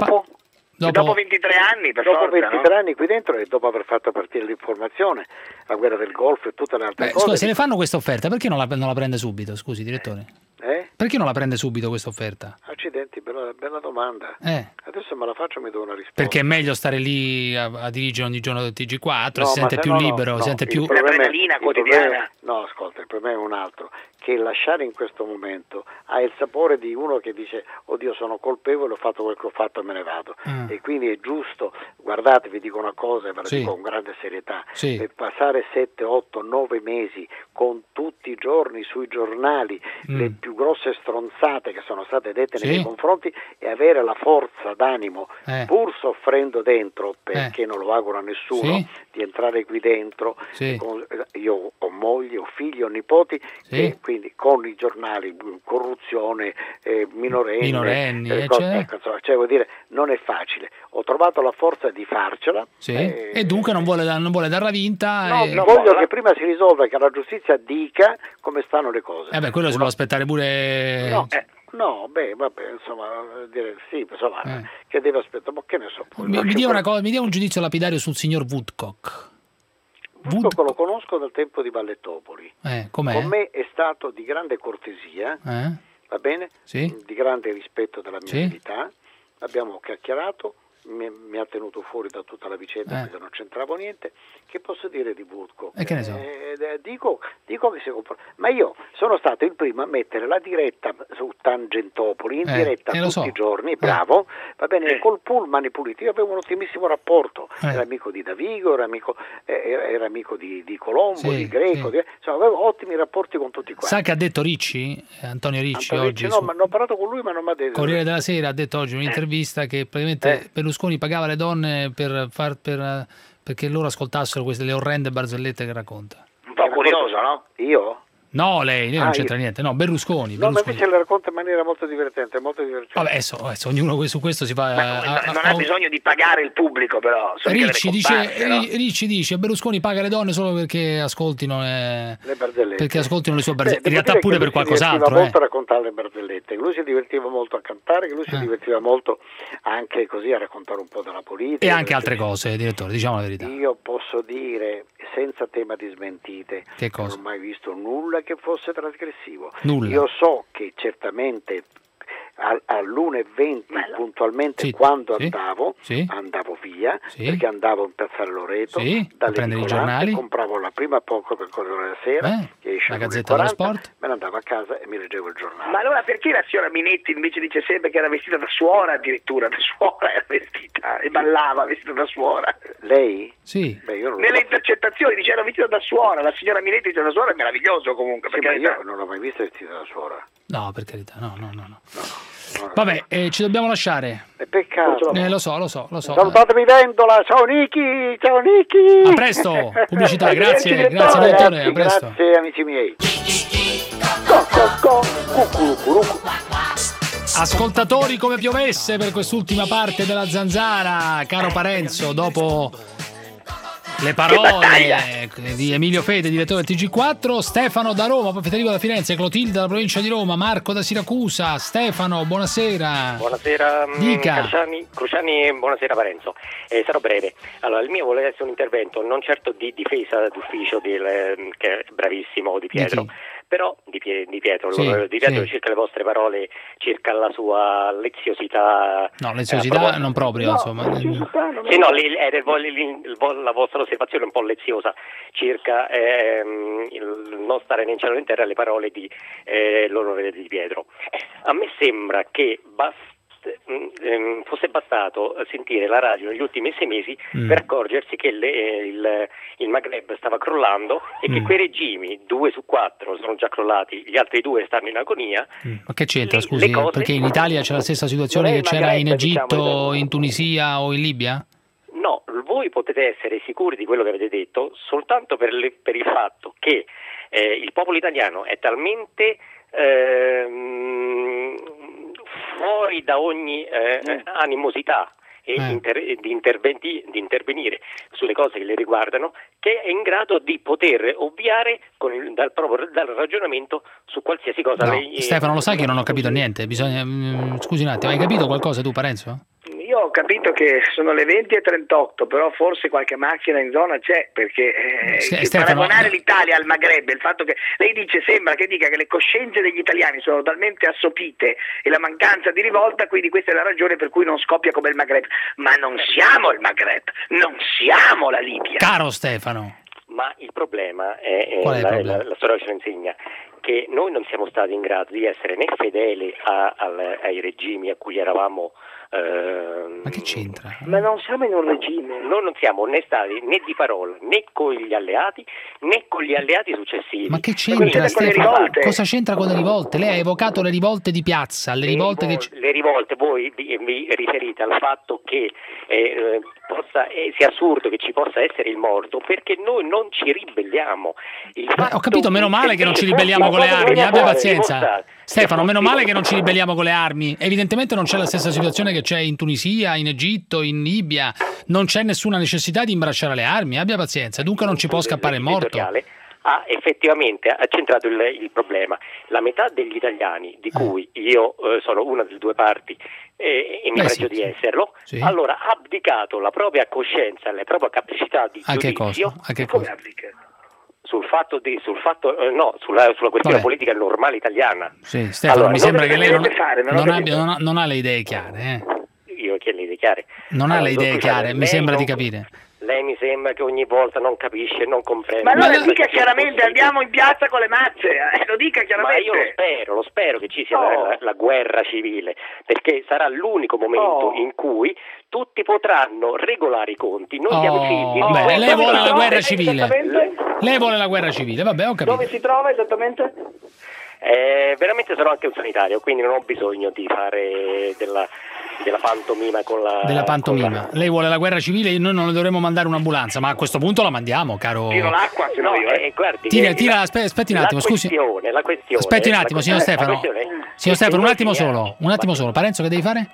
Dopo 23 anni, per dopo forza, 23 anni qui dentro e dopo aver fatto partire l'informazione, la guerra del Golfo e tutte le altre cose. Scusa, se le fanno questa offerta, perché non la prende subito? Scusi, direttore. Perché non la prende subito questa offerta? Accidenti, bella domanda. Adesso me la faccio e mi do una risposta. Perché è meglio stare lì a dirigere ogni giorno del TG4, si sente più libero, si sente più... L'adrenalina quotidiana. No, ascolta, il problema è un altro, che lasciare in questo momento ha il sapore di uno che dice oddio sono colpevole, ho fatto quel che ho fatto e me ne vado. E quindi è giusto, guardate, vi dico una cosa e ve la dico con grande serietà, per passare 7, 8, 9 mesi con tutti i giorni sui giornali le più grosse stronzate che sono state dette nei miei confronti e avere la forza d'animo, pur soffrendo dentro, perché non lo auguro a nessuno, di entrare qui dentro. Io ho moglie, ho figli, ho nipoti, e quindi con i giornali, corruzione, minorenni, cioè vuol dire non è facile. Ho trovato la forza di farcela e dunque non vuole darla vinta. No, voglio che prima si risolva, che la giustizia dica come stanno le cose. Quello si può aspettare pure. No, vabbè, insomma, dire sì, insomma, che deve aspettare, ma che ne so. Mi dia un giudizio lapidario sul signor Woodcock. Woodcock lo conosco dal tempo di Ballettopoli. Com'è? Con me è stato di grande cortesia, va bene? Di grande rispetto della mia verità. Abbiamo chiacchierato, mi ha tenuto fuori da tutta la vicenda perché non c'entravo niente. Che posso dire di Woodcock? Che ne so? Dico che si comporta. Ma io sono stato il primo a mettere la diretta su Tangentopoli in diretta tutti i giorni, bravo, va bene, col pullman pulito. Io avevo un ottimissimo rapporto, era amico di Davigo, era amico di Colombo, di Greco, insomma avevo ottimi rapporti con tutti quanti. Sa che ha detto Ricci, Antonio Ricci oggi? No, ma non ho parlato con lui, ma non mi ha detto. Corriere della Sera ha detto oggi in un'intervista che praticamente Berlusconi pagava le donne perché loro ascoltassero le orrende barzellette che racconta. Un po' curioso, no? Io? No, lei non c'entra niente. No, Berlusconi. No, ma invece le racconta in maniera molto divertente, Vabbè, adesso ognuno su questo si fa... non ha bisogno di pagare il pubblico, però. Ricci dice Berlusconi paga le donne solo perché ascoltino le barzellette. Perché ascoltino le sue barzellette. In realtà pure per qualcos'altro. Si divertiva molto a raccontare le barzellette. Lui si divertiva molto a cantare, lui si divertiva molto anche così a raccontare un po' della politica. E anche altre cose, direttore, diciamo la verità. Io posso dire, senza tema di smentite, che cosa? Non ho mai visto nulla che fosse trasgressivo. Nulla. Io so che certamente all'1:20 puntualmente quando andavo via perché andavo in Piazzale Loreto dalle i giornali, compravo la prima poco per Corriere della Sera che esce la Gazzetta dello Sport, me ne andavo a casa e mi leggevo il giornale. Ma allora perché la signora Minetti invece dice sempre che era vestita da suora, addirittura da suora era vestita e ballava vestita da suora? Lei? Sì. Nelle intercettazioni dice era vestita da suora, la signora Minetti dice da suora, è meraviglioso comunque. Sì, ma io non l'ho mai vista vestita da suora. No, per carità, no. Vabbè, ci dobbiamo lasciare. È peccato. Lo so. Salutatemi Vendola, ciao Niki. A presto, pubblicità, grazie direttore, a presto. Grazie amici miei. Ascoltatori come piovesse per quest'ultima parte della Zanzara, caro Parenzo, dopo le parole di Emilio Fede, direttore del TG4, Stefano da Roma, poi Federico da Firenze, Clotilde dalla provincia di Roma, Marco da Siracusa. Stefano, buonasera. Buonasera, dica. Cruciani, buonasera Parenzo. Sarò breve. Allora, il mio vuole essere un intervento non certo di difesa d'ufficio che è bravissimo Di Pietro, però di Pietro, circa le vostre parole, circa la sua leziosità. No, leziosità non proprio, no, insomma. Sì, no, la vostra osservazione è un po' leziosa circa il non stare né in cielo né in terra alle parole di l'onorevole Di Pietro. A me sembra che fosse bastato sentire la radio negli ultimi 6 mesi per accorgersi che il Maghreb stava crollando e che quei regimi 2 su 4 sono già crollati, gli altri 2 stanno in agonia. Ma che c'entra, scusi? Perché in Italia c'è la stessa situazione che c'era in Egitto, in Tunisia o in Libia? No, voi potete essere sicuri di quello che avete detto soltanto per il fatto che il popolo italiano è talmente fuori da ogni animosità e di intervenire sulle cose che le riguardano, che è in grado di poter ovviare dal ragionamento su qualsiasi cosa. No, Stefano, lo sai che non ho capito niente. Scusi un attimo, hai capito qualcosa tu, Parenzo? Io ho capito che sono le 20:38, però forse qualche macchina in zona c'è, perché paragonare l'Italia al Maghreb, il fatto che lei sembra che dica che le coscienze degli italiani sono talmente assopite e la mancanza di rivolta, quindi questa è la ragione per cui non scoppia come il Maghreb. Ma non siamo il Maghreb, non siamo la Libia. Caro Stefano. Ma il problema è la storia ce lo insegna, che noi non siamo stati in grado di essere né fedeli ai regimi a cui eravamo. Ma che c'entra? Ma non siamo in un regime. Noi non siamo né stati né di parola né con gli alleati né con gli alleati successivi. Ma che c'entra, Stefano? Cosa c'entra con le rivolte? Lei ha evocato le rivolte di piazza, le rivolte, voi vi riferite al fatto che sia assurdo che ci possa essere il morto, perché noi non ci ribelliamo. Ho capito, meno male che non ci ribelliamo con le armi, abbia pazienza. Stefano, meno male che non ci ribelliamo con le armi. Evidentemente non c'è la stessa situazione che c'è in Tunisia, in Egitto, in Libia. Non c'è nessuna necessità di imbracciare le armi, abbia pazienza. Dunque non ci può scappare il morto. Ha effettivamente centrato il problema. La metà degli italiani, di cui io sono una delle 2 parti e mi pregio di esserlo, allora ha abdicato la propria coscienza, la propria capacità di giudizio. A che cosa? Sulla questione politica normale italiana. Sì, Stefano, mi sembra che lei non ha le idee chiare. Io che le idee chiare? Non ha le idee chiare, mi sembra di capire. Lei mi sembra che ogni volta non capisce, non comprende. Ma allora dica chiaramente, andiamo in piazza con le mazze, lo dica chiaramente. Ma io lo spero che ci sia la guerra civile, perché sarà l'unico momento in cui tutti potranno regolare i conti. Noi siamo figli. Lei vuole la guerra civile. Lei vuole la guerra civile, vabbè, ho capito. Dove si trova esattamente? Veramente sono anche un sanitario, quindi non ho bisogno di fare della pantomima con la... Della pantomima. Lei vuole la guerra civile e noi non le dovremmo mandare un'ambulanza, ma a questo punto la mandiamo, caro... Tiro l'acqua, se no io... Guardi, aspetti un attimo, scusi. La questione... Aspetti un attimo, signor Stefano. Signor Stefano, un attimo solo. Parenzo, che devi fare?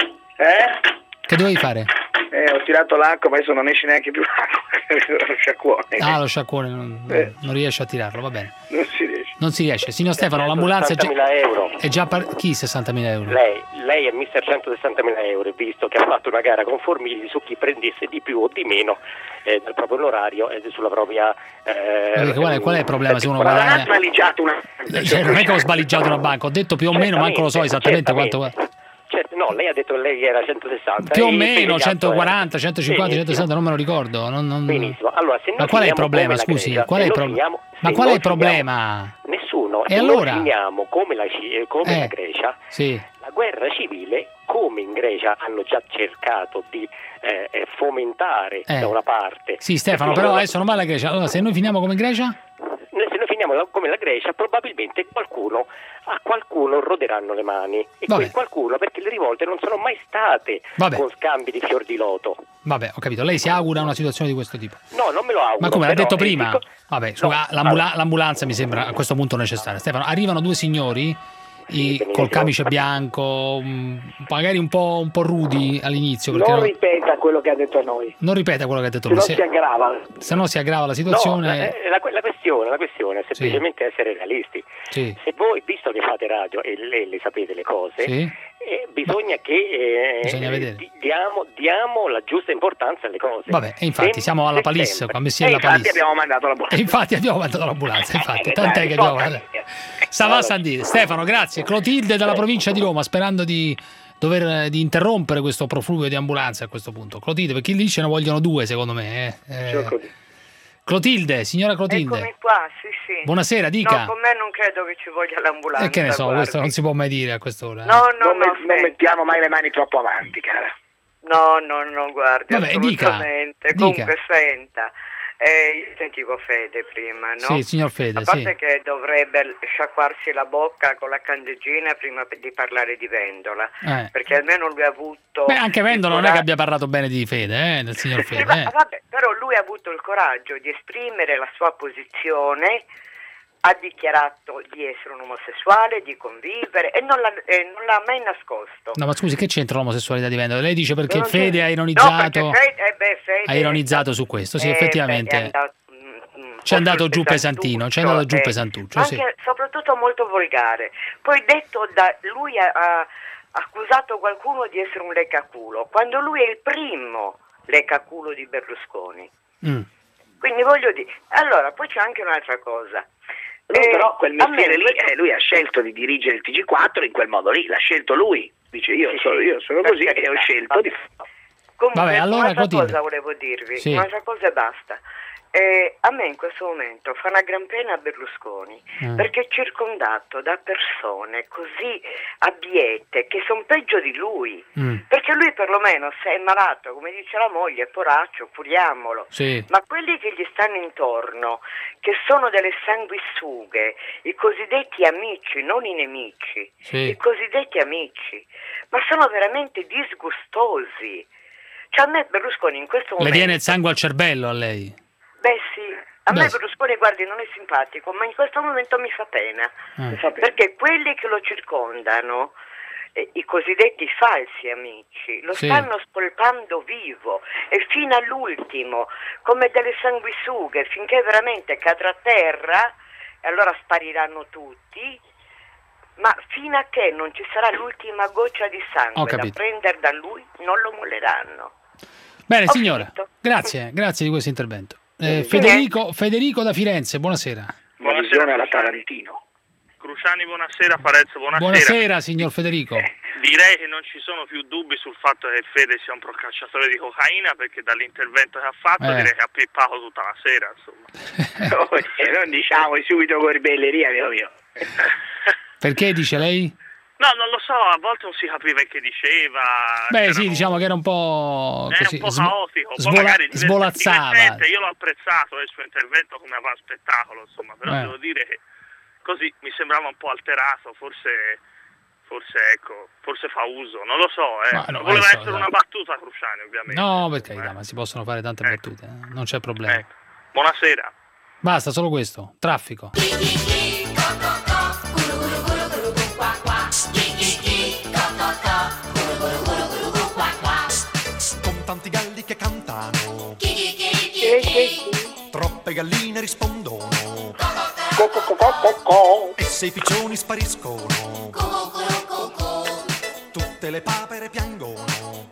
Che dovevi fare? Ho tirato l'acqua, ma adesso non esce neanche più l'acqua, lo sciacquone. Lo sciacquone non riesce a tirarlo, va bene. Non si riesce. Signor Stefano, l'ambulanza è già... 60.000 euro. È già chi 60.000 euro? Lei è mister 160.000 euro, visto che ha fatto una gara con Formigli su chi prendesse di più o di meno dal proprio onorario e sulla propria... qual è il problema se uno guadagna? Non ha svaliggiato una... non è che ho sbagliato una banca, ho detto più o meno, manco lo so esattamente quanto... No, lei ha detto che lei era 160. Più o meno, 140, 150, 160, non me lo ricordo. Benissimo. Allora, se ma qual è il problema, scusi? Qual è il problema? Ma qual è il problema? Nessuno. E allora? Noi finiamo come la Grecia, la guerra civile, come in Grecia hanno già cercato di fomentare da una parte. Sì, Stefano, però adesso non va la Grecia. Allora, se noi finiamo come in Grecia? Se noi finiamo come la Grecia, probabilmente a qualcuno roderanno le mani. E quel qualcuno, perché le rivolte non sono mai state con scambi di fior di loto. Vabbè, ho capito. Lei si augura una situazione di questo tipo? No, non me lo auguro. Ma come l'ha detto prima? Vabbè, l'ambulanza mi sembra a questo punto necessaria. Stefano, arrivano 2 signori col camice bianco, magari un po' rudi all'inizio. Non ripeta quello che ha detto a noi. Non ripeta quello che ha detto lui. Se no si aggrava la situazione. No, la questione è semplicemente essere realisti. Sì. Se voi, visto che fate radio e le sapete le cose, bisogna che diamo la giusta importanza alle cose. Vabbè, e infatti siamo alla Palisse, qua Messia alla Palisse. Abbiamo mandato l'ambulanza. Infatti abbiamo mandato l'ambulanza, tant'è che abbiamo mandato. Stava a San dire. Stefano, grazie. Clotilde dalla provincia di Roma, sperando di interrompere questo profluvio di ambulanze a questo punto. Clotilde, perché lì ce ne vogliono due, secondo me. Clotilde, signora Clotilde. Eccomi qua, sì. Buonasera, dica. No, con me non credo che ci voglia l'ambulanza. E che ne so, guardi. questo non si può mai dire a quest'ora. Non mettiamo mai le mani troppo avanti, cara. No, guardi, vabbè, assolutamente. Dica. Comunque, senta, io sentivo Fede prima, no? Sì, signor Fede, a parte che dovrebbe sciacquarsi la bocca con la candeggina prima di parlare di Vendola, perché almeno lui ha avuto... Beh, anche Vendola non è che abbia parlato bene di Fede, del signor Fede. Vabbè, però lui ha avuto il coraggio di esprimere la sua posizione, ha dichiarato di essere un omosessuale, di convivere e non l'ha mai nascosto. No, ma scusi, che c'entra l'omosessualità di Vendola? Lei dice perché Fede ha ironizzato, Fede ha ironizzato su questo, sì, effettivamente. Ci è andato giù pesantino, ci è andato giù pesantuccio. Anche, soprattutto molto volgare. Poi detto lui ha accusato qualcuno di essere un leccaculo, quando lui è il primo leccaculo di Berlusconi. Quindi voglio dire, allora poi c'è anche un'altra cosa. Però quel mestiere lì, lui ha scelto di dirigere il TG4 in quel modo lì, l'ha scelto lui, dice io sono così e ho scelto di... Comunque, vabbè, allora, un'altra cosa volevo dirvi, un'altra cosa e basta. A me in questo momento fa una gran pena a Berlusconi, perché è circondato da persone così abbiete che sono peggio di lui, perché lui perlomeno se è malato, come dice la moglie, poraccio, curiamolo, ma quelli che gli stanno intorno, che sono delle sanguisughe, i cosiddetti amici, non i nemici, i cosiddetti amici, ma sono veramente disgustosi. Cioè a me Berlusconi in questo momento... Le viene il sangue al cervello a lei? Beh sì, me Berlusconi, guardi, non è simpatico, ma in questo momento mi fa pena, perché quelli che lo circondano, i cosiddetti falsi amici, lo stanno spolpando vivo e fino all'ultimo, come delle sanguisughe, finché veramente cadrà a terra, e allora spariranno tutti, ma fino a che non ci sarà l'ultima goccia di sangue da prendere da lui, non lo molleranno. Bene, signora, grazie di questo intervento. Federico da Firenze, buonasera. Buonasera alla Tarantino. Cruciani, buonasera. Parenzo, buonasera. Buonasera, signor Federico. Direi che non ci sono più dubbi sul fatto che Fede sia un procacciatore di cocaina, perché dall'intervento che ha fatto direi che ha pippato tutta la sera, insomma. Non diciamo subito corbelleria, mio. Perché dice lei? No, non lo so, a volte non si capiva che diceva. Beh, sì, diciamo che era un po' così, un po' caotico, poi magari svolazzava. Io l'ho apprezzato il suo intervento come va spettacolo, insomma, però devo dire che così mi sembrava un po' alterato, forse fa uso, non lo so, voleva essere una battuta Cruciani, ovviamente. No, per carità, ma si possono fare tante battute, non c'è problema. Buonasera. Basta, solo questo, traffico. Tanti galli che cantano, troppe galline rispondono, e se i piccioni spariscono, tutte le papere piangono.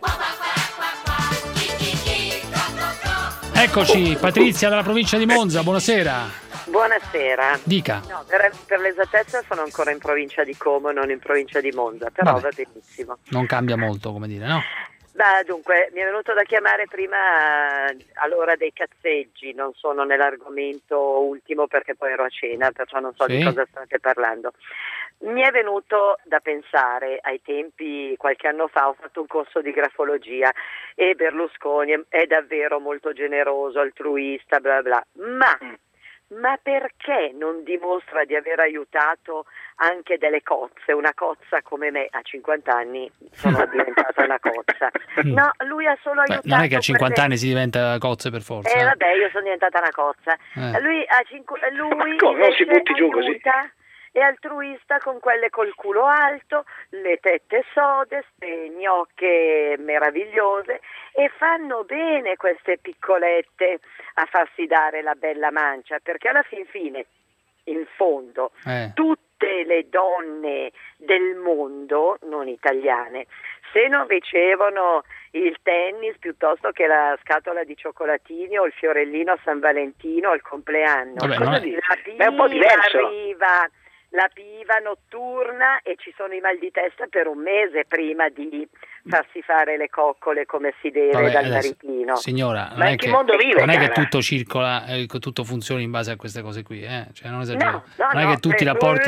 Eccoci, Patrizia dalla provincia di Monza, buonasera. Buonasera. Dica. No, per l'esattezza sono ancora in provincia di Como, non in provincia di Monza, però va benissimo. Non cambia molto, come dire, no? Beh, dunque, mi è venuto da chiamare prima all'ora dei cazzeggi, non sono nell'argomento ultimo perché poi ero a cena, perciò non so di cosa state parlando. Mi è venuto da pensare ai tempi, qualche anno fa, ho fatto un corso di grafologia e Berlusconi è davvero molto generoso, altruista, bla bla, ma perché non dimostra di aver aiutato anche delle cozze? Una cozza come me a 50 anni sono diventata una cozza. No, lui ha solo aiutato. Non è che a 50 anni si diventa cozze per forza. Vabbè, io sono diventata una cozza. Lui non si butti giù così. e altruista con quelle col culo alto, le tette sode, ste gnocche meravigliose, e fanno bene queste piccolette a farsi dare la bella mancia, perché alla fine, in fondo, tutte le donne del mondo, non italiane, se non ricevono il tennis piuttosto che la scatola di cioccolatini o il fiorellino a San Valentino al compleanno, è un po' diverso. Arriva la piva notturna e ci sono i mal di testa per un mese prima di farsi fare le coccole come si deve dal maritino. Signora, ma in che mondo vive? Non è che tutto circola, tutto funziona in base a queste cose qui, Cioè, non esagero. Non è che tutti i rapporti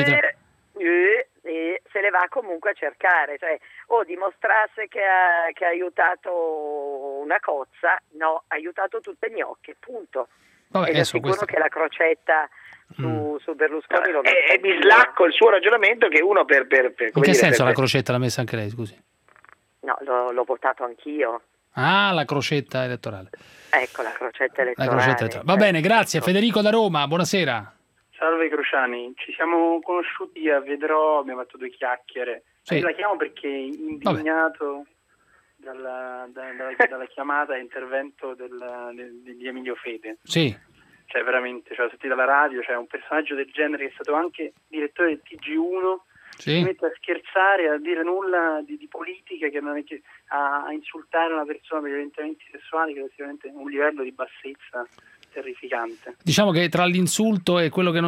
se le va comunque a cercare, cioè o dimostrasse che ha aiutato una cozza, no, ha aiutato tutte gnocche, punto. Ed è sicuro che la crocetta su Berlusconi lo mette. È bislacco il suo ragionamento, che uno per in che senso la crocetta l'ha messa anche lei, scusi? No, l'ho votato anch'io. Ah, la crocetta elettorale. Ecco, la crocetta elettorale. Va bene, grazie. Federico da Roma, buonasera. Salve Cruciani, ci siamo conosciuti a Vedrò, abbiamo fatto 2 chiacchiere. Io la chiamo perché indignato dalla chiamata e intervento di Emilio Fede. Sì. Cioè veramente, l'ho sentito dalla radio, un personaggio del genere che è stato anche direttore del TG1, si mette a scherzare, a dire nulla di politica, che non è che a insultare una persona per gli orientamenti sessuali, che è sicuramente un livello di bassezza terrificante. Diciamo che tra l'insulto e quello che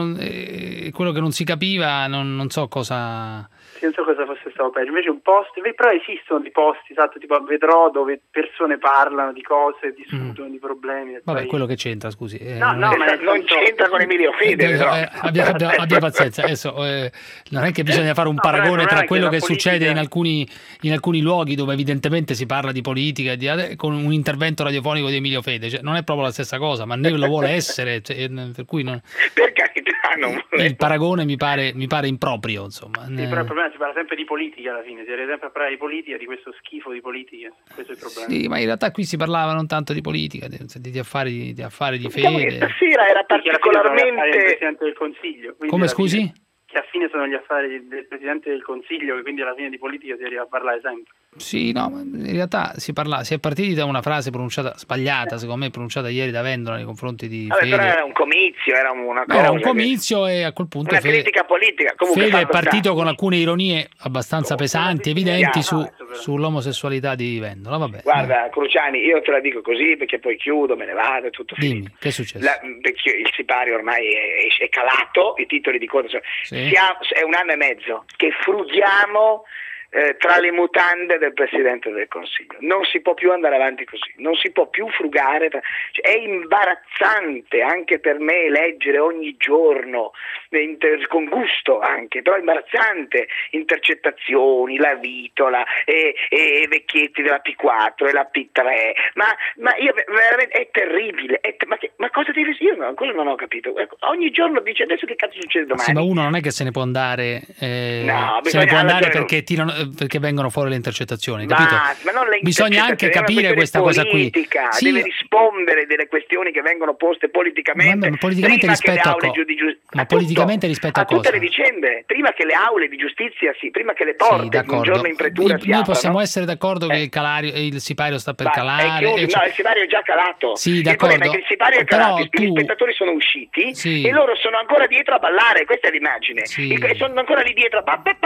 non si capiva, non so cosa... Sì, non so cosa fosse stato peggio. Invece un post, però esistono dei posti, esatto, tipo a Vedrò, dove persone parlano di cose, discutono di problemi. Vabbè, quello che c'entra, scusi. Ma non c'entra con Emilio Fede. Abbia pazienza. Adesso non è che bisogna fare un paragone tra quello che succede in alcuni luoghi dove evidentemente si parla di politica con un intervento radiofonico di Emilio Fede. Cioè, non è proprio la stessa cosa, ma né lo vuole essere, per cui per carità, il paragone mi pare improprio, insomma. Sì, però il problema si parla sempre di politica alla fine, si deve sempre parlare di politica, di questo schifo di politica, questo è il problema. Sì, ma in realtà qui si parlava non tanto di politica, di affari di fede. Stasera era particolarmente il Presidente del Consiglio. Come, scusi? Che a fine sono gli affari del Presidente del Consiglio, che quindi alla fine di politica si arriva a parlare sempre. Sì, no, in realtà si è partiti da una frase pronunciata sbagliata, secondo me, pronunciata ieri da Vendola nei confronti di Fede. Però era un comizio, era una cosa. Era un comizio e a quel punto una critica politica. Comunque Fede è partito con alcune ironie abbastanza pesanti, evidenti sull'omosessualità di Vendola. Vabbè. Guarda, Cruciani, io te la dico così perché poi chiudo, me ne vado, è tutto finito. Dimmi, che è successo? Perché il sipario ormai è calato, i titoli di coda è 1 anno e mezzo che frughiamo tra le mutande del Presidente del Consiglio. Non si può più andare avanti così, non si può più frugare, è imbarazzante anche per me leggere ogni giorno, con gusto anche, però imbarazzante, intercettazioni, la Vitola e Vecchietti della P4 e la P3, ma io veramente è terribile, ma cosa deve io ancora non ho capito, ogni giorno dice adesso che cazzo succede domani? Sì, ma uno non è che se ne può andare perché vengono fuori le intercettazioni, capito? Ma non le bisogna anche capire questa cosa qui. Deve rispondere delle questioni che vengono poste politicamente. Ma politicamente rispetto a tutte le vicende, prima che le aule di giustizia prima che le porte un giorno in pretura si noi possiamo essere d'accordo che il sipario sta per calare. No, il sipario è già calato. Sì, d'accordo. Il problema è che il sipario è calato, gli spettatori sono usciti e loro sono ancora dietro a ballare, questa è l'immagine. Sono ancora lì dietro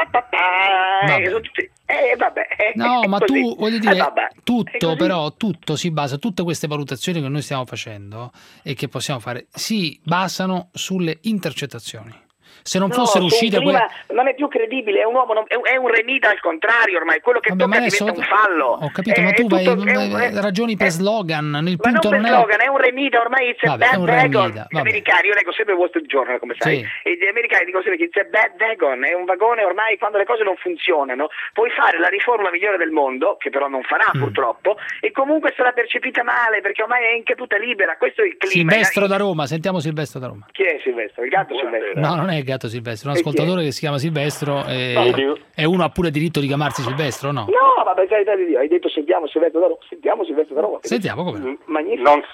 no, ma tu voglio dire tutto si basa, tutte queste valutazioni che noi stiamo facendo e che possiamo fare si basano sulle intercettazioni. Se non fossero uscite non è più credibile, è un uomo, è un Remida al contrario ormai, quello che tocca diventa un fallo. Ho capito, ma tu ragioni per slogan, il punto non è slogan, è un Remida ormai, it's a bad wagon. Gli americani, io leggo sempre il Wall Street Journal, come sai, e gli americani dicono sempre che it's a bad wagon, è un vagone ormai, quando le cose non funzionano puoi fare la riforma migliore del mondo, che però non farà purtroppo, e comunque sarà percepita male perché ormai è in caduta libera, questo è il clima. Silvestro da Roma, sentiamo Silvestro da Roma. Chi è Silvestro? Il gatto Silvestro? No, non è il gatto Silvestro, un ascoltatore che si chiama Silvestro e uno ha pure diritto di chiamarsi Silvestro, no? No, ma per carità di Dio, hai detto sentiamo Silvestro da Roma. Sentiamo Silvestro da Roma. Sentiamo come no. Magnifico.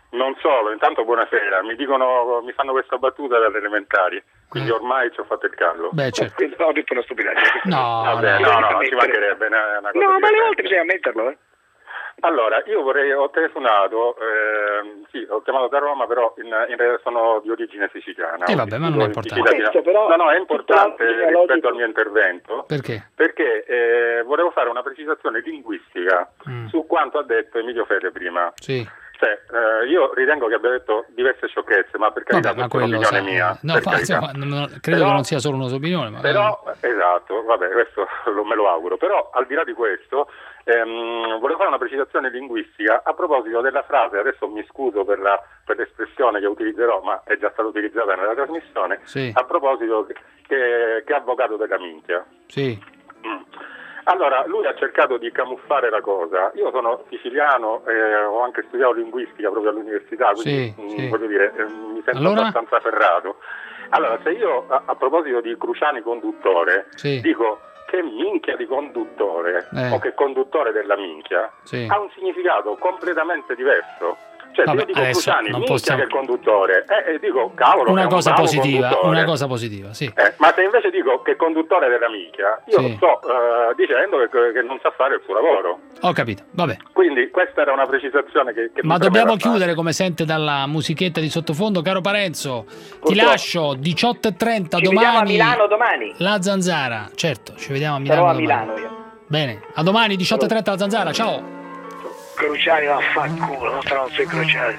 Non solo, intanto buonasera, mi fanno questa battuta dalle elementari, quindi ormai ci ho fatto il callo. Beh, certo. Ho detto una stupidaggine. No, ci mancherebbe, una cosa. No, ma le volte bisogna metterlo, Allora, io ho telefonato, ho chiamato da Roma, però in realtà sono di origine siciliana. Vabbè, ma non è importante. No, è importante rispetto al mio intervento. Perché? Perché volevo fare una precisazione linguistica su quanto ha detto Emilio Fede prima. Sì. Io ritengo che abbia detto diverse sciocchezze, ma per carità, questa è un'opinione mia. No, credo che non sia solo una sua opinione. Ma... Però, esatto, vabbè, questo me lo auguro. Però, al di là di questo, volevo fare una precisazione linguistica a proposito della frase, adesso mi scuso per l'espressione che utilizzerò, ma è già stata utilizzata nella trasmissione, a proposito che avvocato della minchia. Sì. Allora, lui ha cercato di camuffare la cosa. Io sono siciliano, ho anche studiato linguistica proprio all'università, quindi voglio dire, mi sento abbastanza ferrato. Allora, se io a proposito di Cruciani conduttore dico che minchia di conduttore o che conduttore della minchia, ha un significato completamente diverso. Cioè, io dico Cruciani, minchia che conduttore, dico cavolo, una cosa positiva, sì. Ma se invece dico che conduttore della minchia, io sto dicendo che non sa fare il suo lavoro. Ho capito, vabbè. Quindi questa era una precisazione che ma dobbiamo chiudere, come sente dalla musichetta di sottofondo, caro Parenzo. Ti lascio 18:30 domani. Ci vediamo a Milano domani. La Zanzara, certo, ci vediamo a Milano. Sarò a Milano io. Bene, a domani 18:30 la Zanzara, ciao. Cruciani, vaffanculo, non sei Cruciani.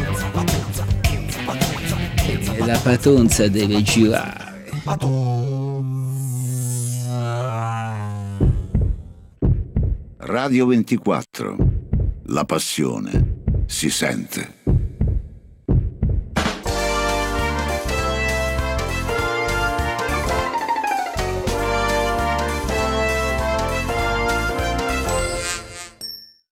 La patonza deve girare. Radio 24. La passione si sente.